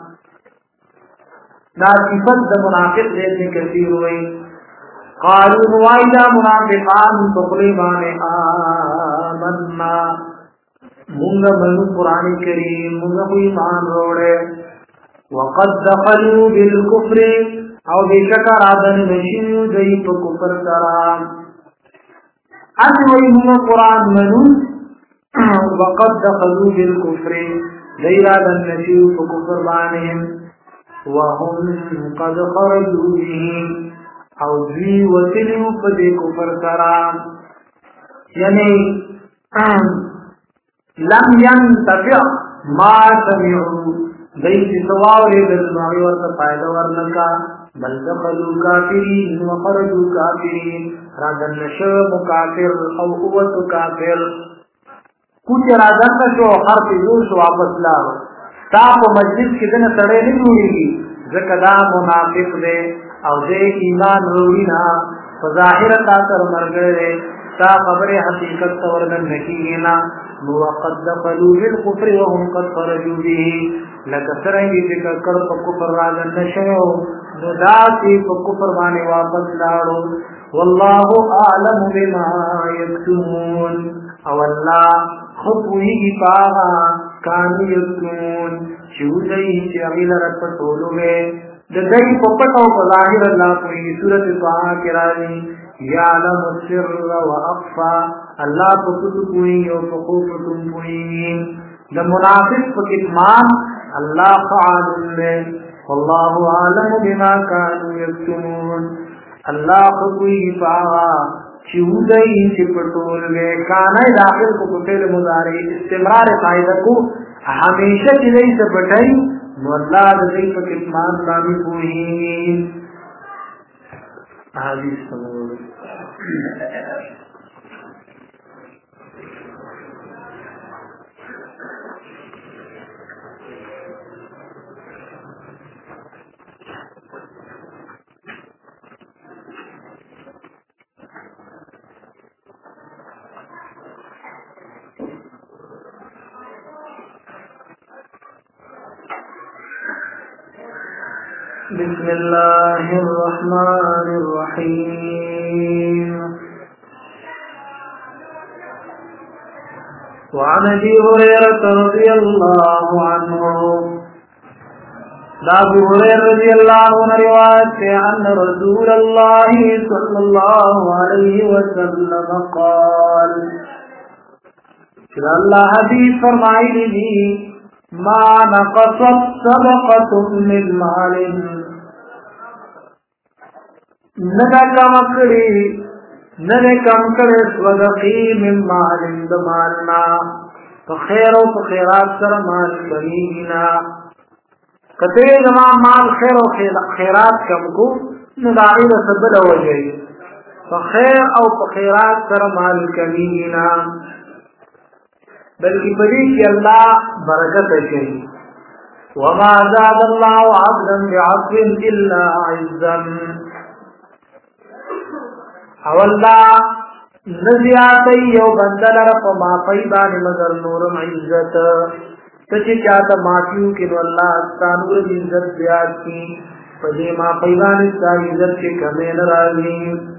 ना सिफत द मुनाफिक जैसे कैसी हुई कारून वाइदा मुनाफिकान तकरीबान आमन्ना मुंगा मनु कुरान करीम मुंगा कोई ईमान रोड़े वक़द दखलू बिल कुफ्र और बेशका आदन नशीनु जई तो कुफर करा आज वही मुंगा कुरान मनु वक़द दखलू बिल कुफ्र जई आदन नशीनु तो कुफर बाने वहुम क़द खरजू बिही और जी वसीली उपदे कुफर करा यानी लम यंतफिअ मा समिअू दई सिवाव रे दलमाई और का फायदा वरना का बल दखलू काफिरीन व खरजू काफिरीन रादन नशो मुकाफिर और उवत काफिर कुछ रादन का जो हर चीज वापस लाओ ताप मस्जिद के दिन सड़े नहीं हुई जकदा मुनाफिक दे और दे ईमान रोड़ी ना ज़ाहिर ताकर मर गए ता खबरे हकीकत वर्णन नहीं ना वक़द दखलू बिल कुफ्र व हुम क़द खरजू बिही लकसरंगी जिक्र कर कुफ्र राजन नशो नुदासी कुफ्र माने वापस लाड़ो वल्लाहु आलम बिमा यक्तुमून और अल्लाह खुद हुई की पाहा कानी यक्तुमून चूदई चमिल रटोलुगे दई पपटो ज़ाहिर अल्लाह कोई सूरत पाहा किरानी یعلم السر واخفى الله پتو کوئی او پتو کوئی د منافق په کتمان الله فعال له والله عالم بما كانوا يكتمون الله کوئی فاوا چودای چې پټول له کانه داخل کو فعل مضارع استمرار قاعده کو همیشه دې څه پټای نو الله دې په کتمان باندې کوئی حدیث سمور بسم الله الرحمن الرحيم وعن ابي هريره رضي الله عنه ابو هريره رضي الله عنه روایت ان رسول الله صلى الله عليه وسلم قال الله حدیث فرمائے دی ما نقصت صدقة من مال ندا کم کړي صدقې من مال د مالنا په خیر او په خیرات سره مال کمینا کته زما مال خیر او خیرات کم کو نداعی د سبب وجه په خیر او په خیرات سره مال کمینا بلکې په دې کې الله برکت کوي وما زاد الله عبدا بعفو الا عزا او الله نزیاتی یو بندل رف ما فیبان مگر نورم عزت تچی چاہتا ماتیو کنو اللہ استانور عزت زیاد کی فدی ما فیبان استا عزت کے کمین راضی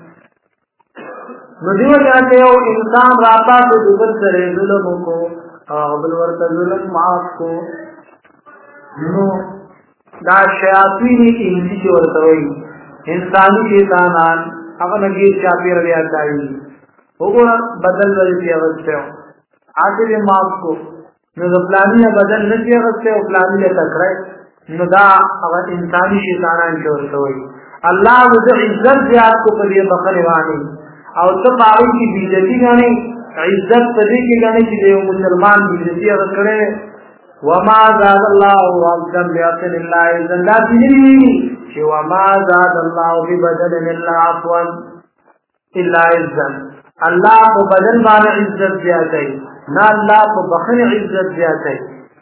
ندیو جاتے ہو انسان راتا تو دبر سرے ظلموں کو اغبل ورطا ظلم معاف کو نو دا شیاطینی انسی کی ورطوئی انسانی شیطانان اگر نگیر چاپیر ریاض آئی وګوره بدل ورته اغسته عادل معاف کو نو پلانی بدل نشي اغسته او پلانی له تکړه نو دا هغه انساني شیطانان جوړته وي الله د عزت زیات کو په دې بخره وانی او ته پاوی کی بیزتی غنی عزت پدې کې غنی چې یو مسلمان بیزتی اغسته وما زاد الله عبدا بيقين الله زندا دي چې وما زاد الله ببدل الا عفوا الا عزا الله په بدل باندې عزت زیاتای نه الله په بخل عزت زیاتای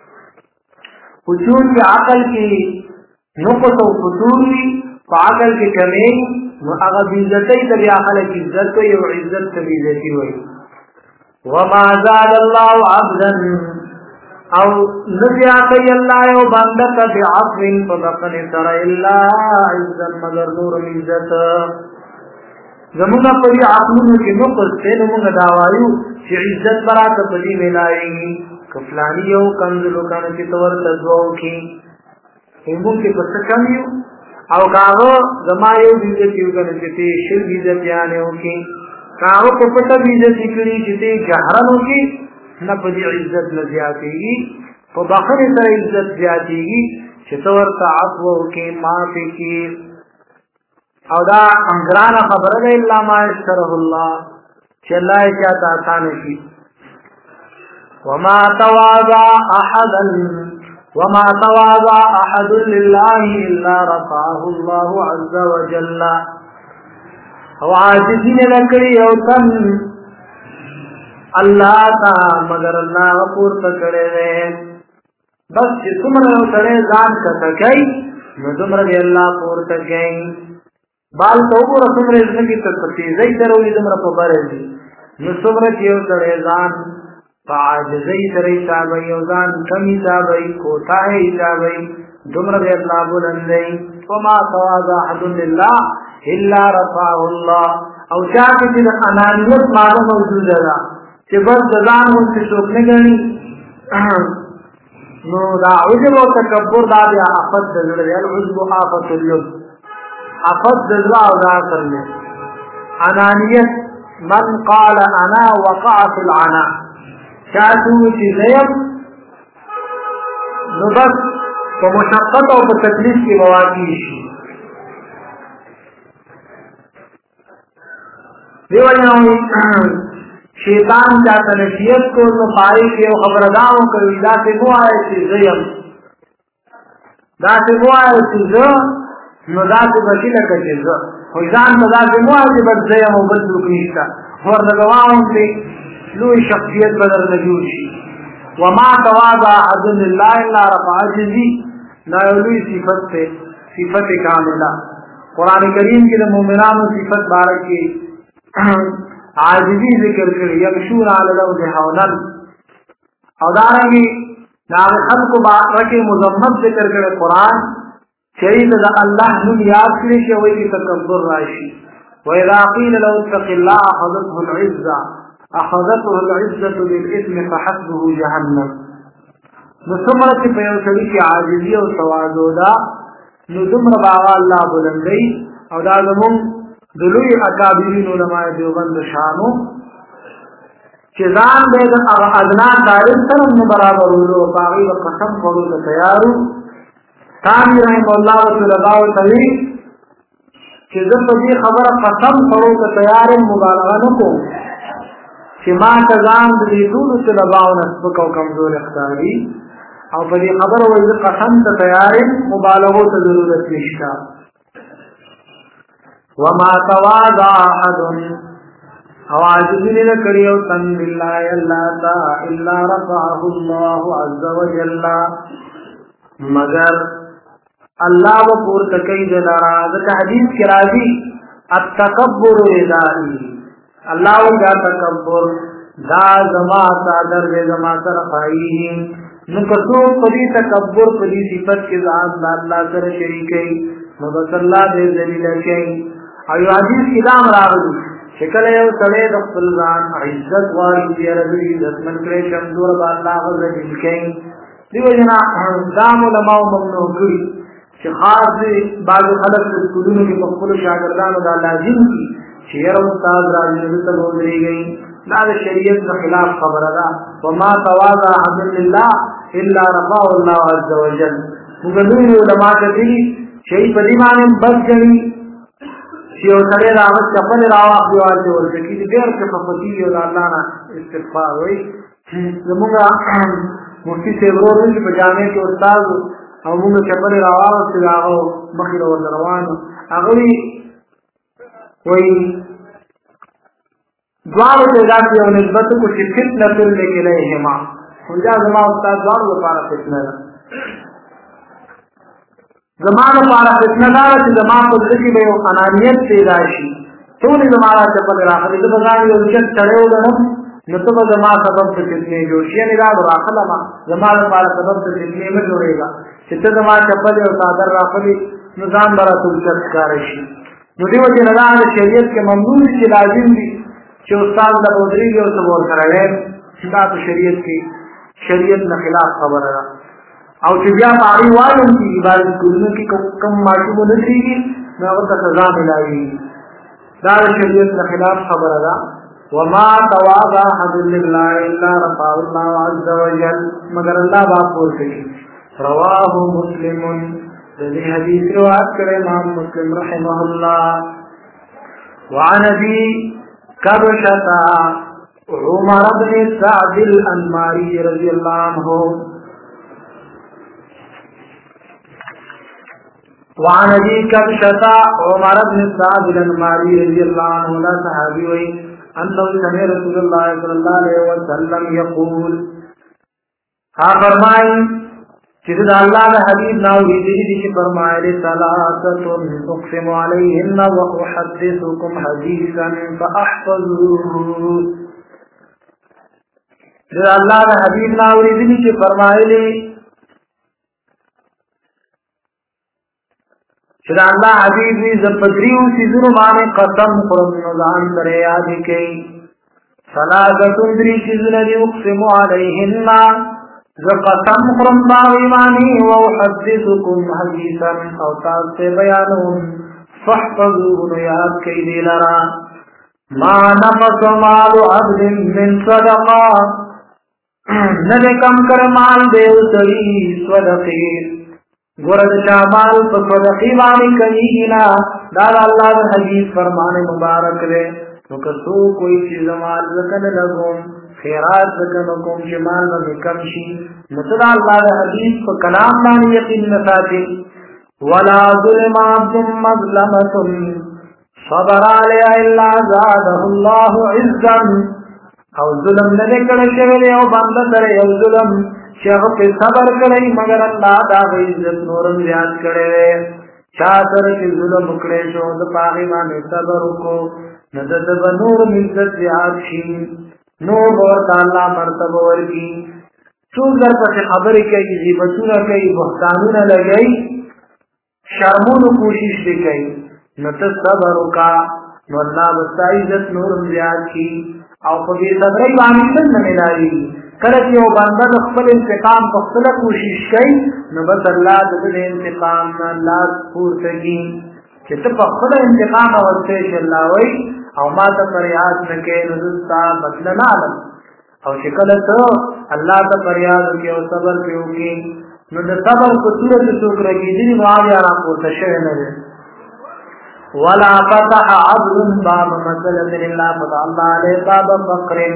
وجود کی عقل کی نقص او فتور په عقل کې کمی نو هغه عزتای د عقل کی عزت او عزت د عزتي وي وما زاد الله عبدا او نزیاتی اللہ او بندت بعفو فبقن سر الا عزا مگر نور عزت زمونږ په دې عقلونو کې نو پسته نو موږ دا وایو چې عزت برات په دې ملایي کفلانی یو کنځلو کنه چې تور تزو کې موږ کې پسته کم یو او کاغه زما یو دې چې یو کنه چې شل دې بیان یو کې کاغه په پټه دې چې کړي چې جهرانو کې نه په دې عزت نه زیاتېږي په بخره سره عزت زیاتېږي چې تور تعفو کې معافي کې او دا انګرانه خبره ده الا ما يسره الله چې الله یې چاته آسان شي وما تواضع احد لله الا رفعه الله عز وجل او عاجزین لکړي او تن الله تا مگر الله پورته کړي بس چې څومره سره ځان کټکای نو دومره دی الله پورته کوي بال تو ګور څومره ځنګي ته تیزی سره وي دومره په بره دي نو څومره یو سره ځان عاجزی سره حسابي او ځان کمی حسابي کوتاه حسابي دومره دی الله بولندای وما تواضع احد لله الا رفعه الله او چا چې انانیت ماده موجوده ده چې بس ځان مو څه څوک نه غني نو دا عجب او تکبر دا بیا افت د زړه دی العجب افت اللب افت د زړه او دا کړنه انانیت من قال انا وقع في العنا چاہتو چی زیم نو بس پا مشقت او پا تکلیف کی مواقعی شی دیو جنوی شیطان چاہتا نصیحت کو تو خاری کے خبرداروں کو دا سے مو آئے چی زیم دا سے مو آئے چی زیم نو دا سے بچی لکا چی زیم خوشان تا دا سے مو آئے چی بس زیم و بس رکنیشتا اور نگواہوں سے لوی شخصیت بدر نجوشی وما تواضع احد لله الا رفع عجزی نایولوی صفت کاملہ قرآن کریم کی مومنان صفت بارک کی عاجزی ذکر کری یمشون علی الارض هونا او دارنگی نام خلق بارک مذمت ذکر کری قرآن شہید دا اللہ نم یاد کری شوئی کی تکبر راشی وَإِذَا قِيلَ لَهُ اتَّقِ اللَّهَ أَخَذَتْهُ الْعِزَّةُ بِالْإِثْمِ فَحَسْبُهُ جَهَنَّمُ نسمرت پیوسلی کی عاجزی و تواضع دا ندمر باغا اللہ بلندی او دا زمون دلوی اکابرین علماء دیوبند شانو چیزان بید ادنان دارد سرم برابر ولو باغی و قسم فرو تیارو تانی رحم اللہ و طلباء توی چیزن پدی خبر قسم فرو تیار مبالغہ نکو چی ما تزان دی دول طلباء نسبک و کمزور اختاری او پدی خبر وزی قسم تیار مبالغو تضرورت نشتا وما تواضع احد او عاجزی لکریو تن باللہ اللہ تا الا رفعه اللہ عز وجل مگر اللہ و پورتکی جلارا ذکا حدیث کی راضی التکبر ردائی اللہ و جا تکبر دا زما صادر دے زما سرخائی نکسو پدی تکبر پدی صفت کے ذات دا اللہ سر شریکی مبس اللہ دے ذلیل کئی ایو حدیث کی دام راغلی شکل ایو سڑے دخل ران عزت واری دیر ذلی دسمن کرے شمدور با اللہ غزلیل کئی دیو جنا دام علماء ممنوع کری چه خاص بعض خلق سکولونو کی مقبول شاگردانو دا لازم کی شیر مستاذ راجی نبیتا گوزری گئی لا شریعت کا خلاف خبر دا وما تواضع احد للہ الا رفعه اللہ عز وجل مگدوی علماء کتلی شئی پدیمانے بس گئی شیو سڑے راوت چپل راوات دیوار سے ورسکی دی دیر کے خفتی اور اللہ نا استغفار ہوئی زمونگا مفتی سیبرو روی پجامے کے استاذ او مونږ چپل راوات سے راغو مخیر و روانو اغوی وی دوارو تیزاتی و نسبتو کو چی فتنة لکلیہما خلجا زمان استاد دوارو لپارا فتنہ دا زمان لپارا فتنہ دارا چی زمان کو ذکی بیو انانیت تیزاشی تولی زمانا چپل راخلی دو بزانی و ذکر چڑے ہو دنم نتو زمان سبب سے فتنے جوشی یعنی را راخل اما زمان لپارا سبب سے فتنے میں جوڑے گا چیتا زمان چپل و صادر راخلی نظام برا تلچت کارشی نو دیو جنران شریعت کے ممنون کی لازم دی کہ استاد دا بودری گئے اسے بول کر رہے شکات شریعت کی شریعت نہ خلاف خبر رہا او چبیا پاری والن کی عبادت کرنے کی کم معشوب ندری گی میں وقت سزا ملائی دار شریعت نہ خلاف خبر رہا وما تواضع احد للہ الا رفعه اللہ عز وجل مگر اللہ باپور کری رواہ مسلم ذی حدیث روایت کرے امام مسلم رحمہ اللہ وعن ابی کبشۃ عمر بن سعد الانماری رضی اللہ عنہ وعن ابی کبشۃ عمر بن سعد الانماری رضی اللہ عنہ لا صحابی ہوئی انہو سمع رسول اللہ صلی اللہ علیہ وسلم یقول فرمائی چیز اللہ نے حبیب ناوی دیدی کی فرمائے ثلاثت اقسم علیہن و احدثکم حدیثا فاحفظوه چیز اللہ نے حبیب ناوی دیدی کی فرمائے چیز اللہ حبیب نی زبدریو چیزنو بانے قسم قرم نظام در یادی کئی ثلاثت دری چیزن اقسم علیہن قسم قرم باغیمانی وحدثکم حدیثا او تاز سے بیانون فاحفظوه یاد کئی دی لرا मा नफस माल अब्द मिन सदका, नने कम कर माल देव सड़ी स्वदके, गुरद शामाल पर स्वदकी वाणी कहीं ना। दादा अल्लाह ने हदीस फरमाने मुबारक रे तो कसो कोई चीज माल रखने लगो खैरात रखने को माल में कमशी मुतला अल्लाह ने हदीस पर कलाम ना यकीन न साथी। वला जुल्मा तुम मज़लमतुन सबर अलैहा इल्ला ज़ादहुल्लाहु इज़्ज़न, और जुल्म न करे शेरे और बंद करे और जुल्म शह पे सबर करे मगर अल्लाह दा इज्जत नूरम याद करे। चादर के जुल्म करे जो द पागी माने सबर को नदद बनूर इज्जत याद छी नो और अल्लाह मर्तबा वर की सुगर पर खबर के जी बचूना कई बहतानु न लगई शर्मों कोशिश भी कई न तो सबर का वल्ला बस्ता इज्जत नूर याद की और कभी सदर वाणी न मिलाई करत यो बंदा खपल इंतकाम खपल कोशिश कई न बस अल्लाह दे इंतकाम न अल्लाह पूर्ति की कि तो खपल इंतकाम अवश्य अल्लाह वही और मा तो प्रयास न के नजुस्ता मतलब ना आलम और शिकल तो अल्लाह का प्रयास के और सबर के होगी न सबर को सूरत शुक्र की जिन वाजियाना को तशह न वला फतह अब्दुन बाब मसलत लिल्लाह फतह अलैहि बाब फक्र,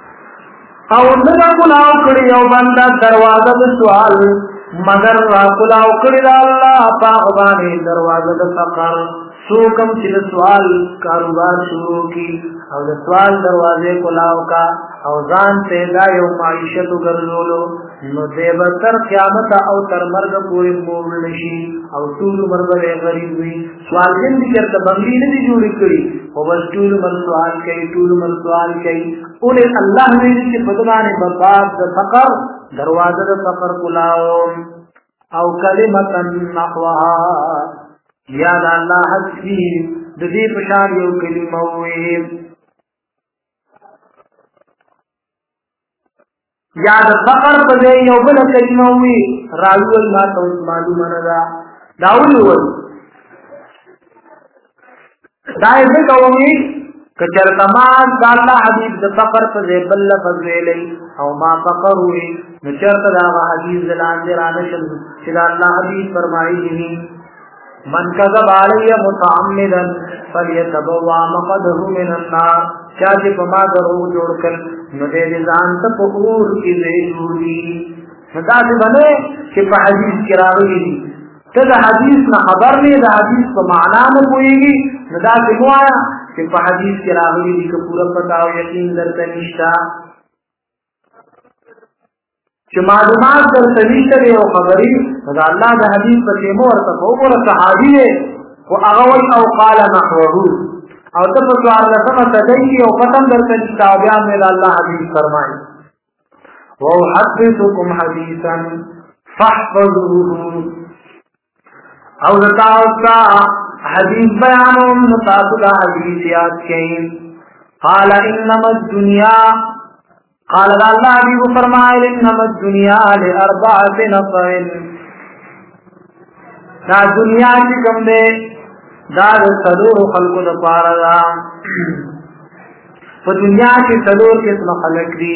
और न कुलाव कड़ी और बंदा दरवाजा सवाल मगर कुलाव कड़ी अल्लाह पाक दरवाजा फकर सूकम चिल सवाल कारोबार शुरू की और सवाल दरवाजे कुलाव का और जान पैदा यो माइशत गर्जोलो नो देवतर क़यामत और तर मर्ग पूरी मोड़ नशी और तूल मर्ग गरीब हुई सवाल जिंदगी करता बंदी नहीं जुड़ी करी और बस तूल मर सवाल कई उन्हें अल्लाह ने जिसके बदलाने बर्बाद फकर दरवाजा फकर कुलाओ और कलिमतन नहवाहा याद अल्लाह हस्बी ददी पशार यो कलिमा हुए याद फकर पदे यो बल कलिमा हुई रावी अल्लाह तो मालूम नदा दाऊद हुई दाए से कहूंगी कचर तमाम अल्लाह हबीब द फकर पदे बल्ला फजले और मा फकर हुई नचर तदा हदीस जलान दे रानशन सिदा अल्लाह हबीब फरमाई दी मन कज़ब अलैहि मुतअम्मिदन फलियतबवा मक़दहु मिनन नार, चाहे पमा करो जोड़कर नदे निजान तक पूर की जरूरी नदा से बने कि हदीस किरावी तद हदीस ना खबर नहीं द हदीस को माना न कोईगी नदा से को आया कि हदीस किरावी को पूरा बताओ यकीन दर तनिष्ठा कि मालूमात दर तनिष्ठा रे और खबरी नदा अल्लाह द हदीस पर केमो और तको सहाबी है वो अगवल औ काल नहवहु और तब सवाल रसम तदई और खत्म कर तनिष्ठा बयान में अल्लाह हदीस फरमाए वो हदीसुकुम हदीसन फहफजुहु और बताओ का हदीस बयानों मुताबिक हदीस याद कहीं काला इन्नमा दुनिया काला अल्लाह भी वो फरमाए इन्नमा दुनिया ले अरबाअत नफरिन ना दुनिया की कमदे दार सदूर खल्क़ द पारा वो दुनिया की सदूर के खलक दी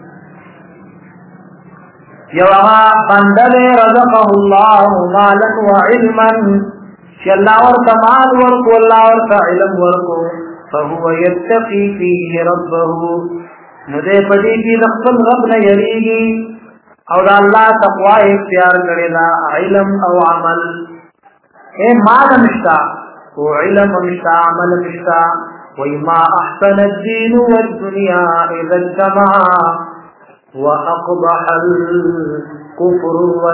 यवा बंदले रज़क़हुल्लाहु मालन व इल्मन कि अल्लाह और कमाल वर को अल्लाह और का इल्म वर को फहुव यत्तकी फीही रब्बहु मुझे पदी की रब्बल रब ने यरीगी और अल्लाह तक़वा इख्तियार करेला इल्म और अमल ए माल मिश्ता वो इल्म मिश्ता अमल मिश्ता वही मा अहसन अद्दीन व दुनिया इज़ा जमा वअक़बह الكفر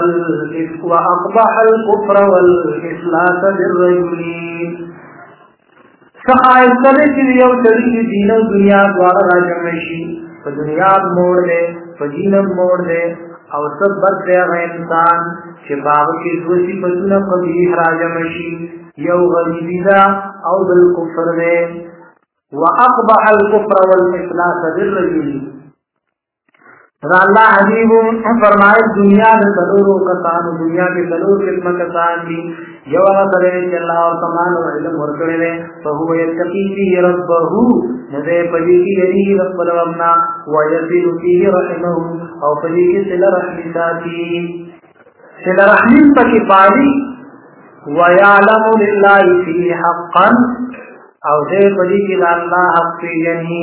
والإفلاس بالرجل सहाय करे कि यो चली की दीन दुनिया द्वारा राजमशी तो दुनिया मोड़ दे तो दीन मोड़ दे और सब बच गया इंसान के बाब की दूसरी बचना कभी राजमशी यो गरीबीदा और बिल कुफ्र दे वअक़बह الكفر والإफलास بالرجل अल्लाह हबीब फरमाए दुनिया में करोड़ों कसान दुनिया के करोड़ किस्म कसान भी یو هغه سره چې الله او کمال او علم ورکړي دي فهو يتقي فيه ربه نذ پدې کې یری رب ربنا ويصل فيه رحمه او پدې کې صله رحم ساتي صله رحم پکې پالي ويعلم لله فيه حقا او دې پدې کې الله حق پیژني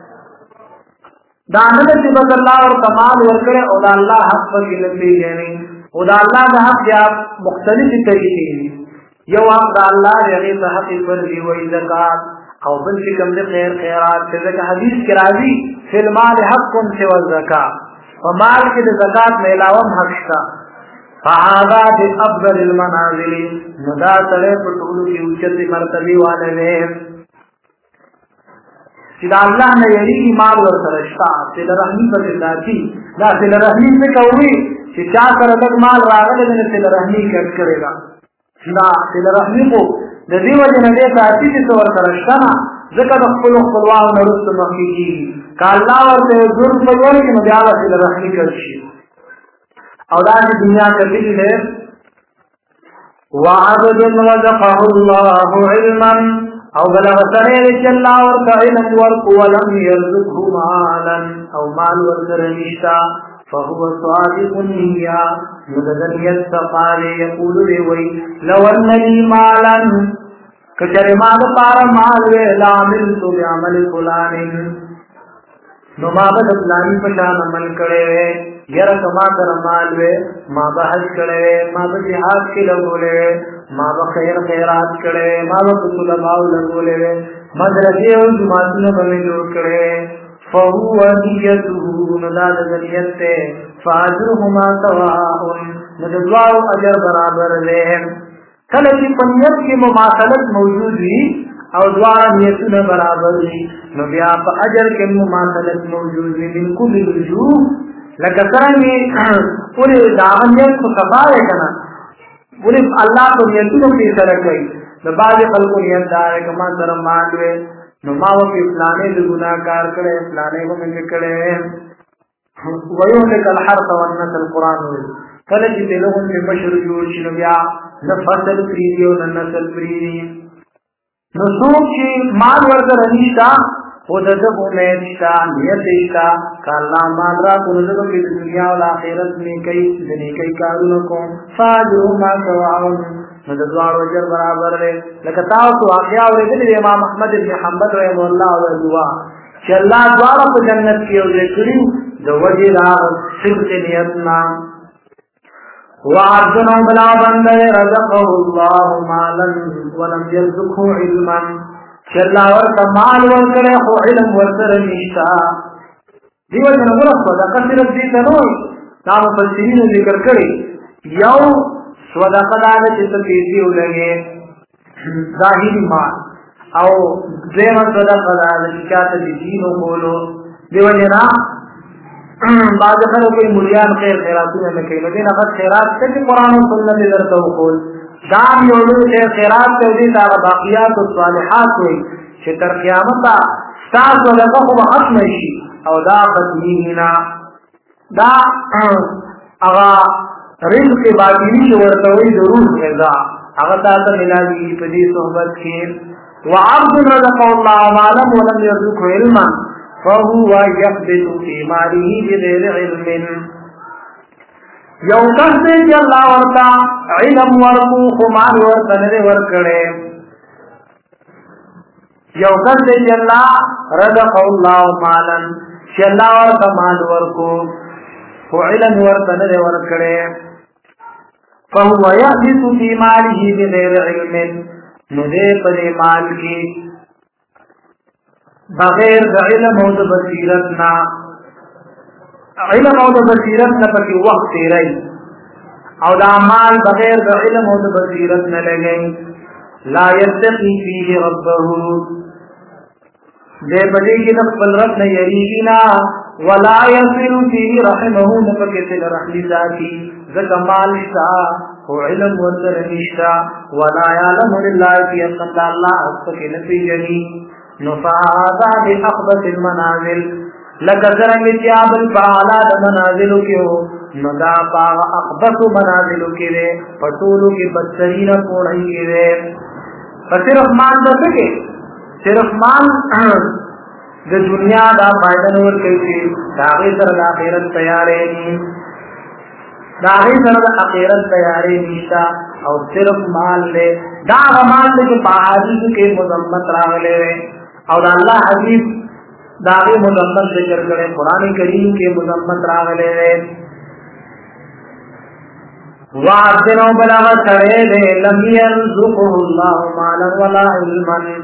دا نه چې بس الله او کمال ورکړي او الله حق پکې نه پیژني او دا الله د حق بیا مختلفې طریقې دي یو حق د الله دی هغه حق فرضي او زکات او بل چې کوم د خیرات چې حدیث کې راځي فل مال حق سوى الزکات فمال کې د زکات نه علاوه حق شته فهذا بافضل المنازل ندا سره په ټولو کې اوچته مرتبه والے دی چې دا الله نه یری مال ورسره شته چې د رحمی په ذاتی دا چې د رحمی څخه کوي چې چا سره لږ مال راغلی د چې د رحمی کټ کړي دا چې د رحمی کو د دې وجه نه دې ساتي چې څور سره شته ځکه د خپل خپلوانو نه رسو مخکېږي که الله ورته ظلم کوي چې نو بیا چې د رحمی کړ شي او دا چې دنیا کړي دي وعبد رزقه الله علما او بلغ سره چې الله ورته علم ورکو ولم يرزقه مالا او مال ورته نشتا فهو صادق النية مددن يستقال يقول لي لو أن لي مالا كجر مال پار مال وی لعملت بعمل فلان نو ما بد فلانی پشان عمل کرے یر کما کر مال وی ما بحج کرے ما بجہاد کی لگولے ما بخیر خیرات کرے ما بطلباو لگولے مدرسی و جماعتون بمی جوڑ کرے فهو نيته نداد ذریت فاجرهما سواء ندوار اجر برابر دے کله چې پنیت کې مماثلت موجود وي او دوار نیتونه برابر وي نو بیا په اجر کې مماثلت موجود وي من کل الوجوه لکه څنګه پورې داویت کو کفاره کنا پورې الله په نیتونو کې سره کوي د باز خلکو نیت دار کما سره مانوي نو ما وکي فلانه د ګناکار کړي فلانه به موږ کړي وایو لکه الحرث والنسل قران وي کله چې له کوم په بشر جوړ شي نو بیا نه فصل پریدي او نه نسل پریدي نو څوک چې مال ورته نشتا او دغه امید شتا نیت شتا کله مال را کوله د دنیا او آخرت نه کوي د نیکي کارونه کوم فاجو ما سواون نو د دوار وجر برابر دی لکه تاسو واقعا اورېدلې امام احمد بن حنبل رحمه الله او دعا چې الله دواړه په جنت کې او ذکرې د وجه را صدق نیتنا وعبدنا بلا بنده رزقه الله مالا ولم يرزقه علما چې الله ورته مال ورکړي خو علم ورسره نشتا دیو جن ورته د کثرت دي ته نو تاسو په سینې ذکر کړی یو صدقه دا چې څه پیسې ولګي ظاهري مال او زموږ صدقه دا چې چاته دي دینو کولو دیو جنا بعض خلکو مليان خیر خیراتونه نه کوي لکه نه خیرات چې قرآن او سنت درته وکول دا یو لوی خیرات ته دي دا باقیات او صالحات وي چې تر قیامت تاسو له کومه ختم شي او دا ختمينا دا هغه رزق باطنی ورته وي د روح غذا هغه تاسو ملایي په دې صحبت کې وعبد رزق الله مالا ولم يرزقه علما فهو يقبل في ماله بغير علم یو کس دې چې الله ورته علم ورکو خو مال ورته نه ورکړي یو کس دې چې الله رزق الله مالا چې الله ورته مال ورکو خو علم ورته نه ورکړي فهو يحدث في ماله بغير علم نو دې په مال کې بغیر د علم او د بصیرت نه علم او د بصیرت نه پکې وخت تیری او د اعمال بغیر د علم او د بصیرت نه لګي لا يتقي فيه ربه دې پدې کې د خپل رب نه یریږي نه ولا يصل فيه رحمه نه پکې تل رحمي ذاتي ځکه مال شتا او علم ورته نشتا ولا يعلم لله في ان الله پکې نه پیژني نفاذا بأخبث المنازل لکه څنګه چې ابل بالا د منازل کې ندا پاغ اقبس منازلو کی دے پٹولو کی بدترین پوڑھئی کی دے صرف مال دسکے صرف مال د دنیا دا فائدہ نور کئی داغی سر دا آخیرت تیارے نی داغی سر دا آخیرت تیارے نیتا اور صرف مال لے دا غمال لے کہ پاہادیث کے مضمت راغ لے اور اللہ حدیث داغی مضمت ذکر کرے قرآن کریم کے مضمت راغ لے وَعَدِّنَوْ بَلَغَ تَرَيْدِ لَمْ يَرْزُقُهُ اللَّهُ مَالًا وَلَا عِلْمًا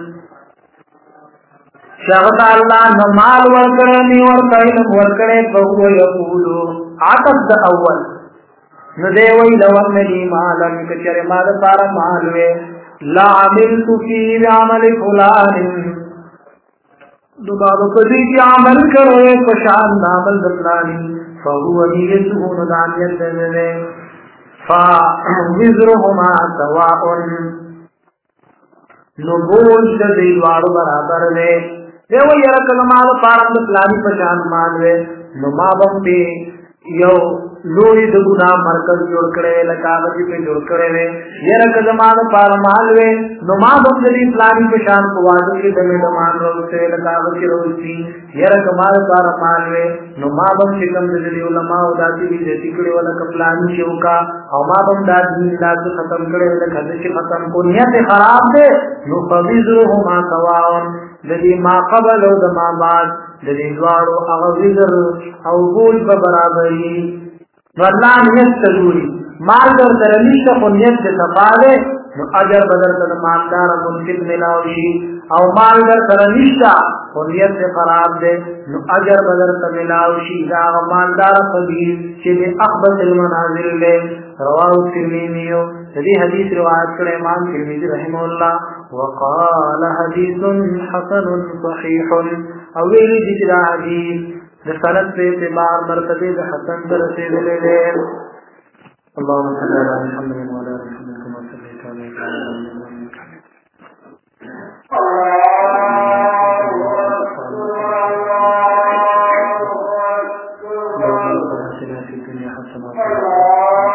شغط اللہ نمال ورکرنی ورکرن ورکرن فهو یقولو عطف دا اول ندیوی لون لی مالن کچر مال پارا مالوے لا عملتو فی بعمل فلان دباب قدی کی عمل کرے پشان عمل دفلانی فهو نیتو ندانیت دنے فوزرهما سواء نبوش دیوارو برابر دے دیو یرا کلمات پارم پلانی پشان مانوے نما بم پی یو لوی د ګنا مرکز جوړ کړي لکاغذ په جوړ کړي وي یره کلمات پارم مالوے نما بم دې پلانی پشان کو واده کې د مې مان ورته لکاغذ کې روزي یره کمال پارم مالوے نما بم چې کوم دې علماء او داتي دې ټیکړي ولا کپلانی شو کا او ما بم د دې لاس ختم کړي لکه چې ختم کو نیت خراب ده نو فوزرهما سواء لدی ما قبل او د ما بعد لدی دوارو اغوزر او بول برابری والله نیت تدوری مال در درمیشت خو نیت د صفاده نو اجر بدر د مالدار منفق ملاوشی او مال در درمیشت خو نیت خراب ده نو اجر بدر د ملاوشی دا مالدار خبیر چې د اخبث المنازل له رواه ترمذی دې حدیث روایت کړه امام ترمذی رحمه الله وقال حديث حسن صحيح او ویلی چې دا حدیث د سند په اعتبار مرتبه د حسن در رسیدلې ده اللهم صل على محمد وعلى ال محمد كما صليت على ابراهيم اللهم صل على سيدنا في الدنيا حسنه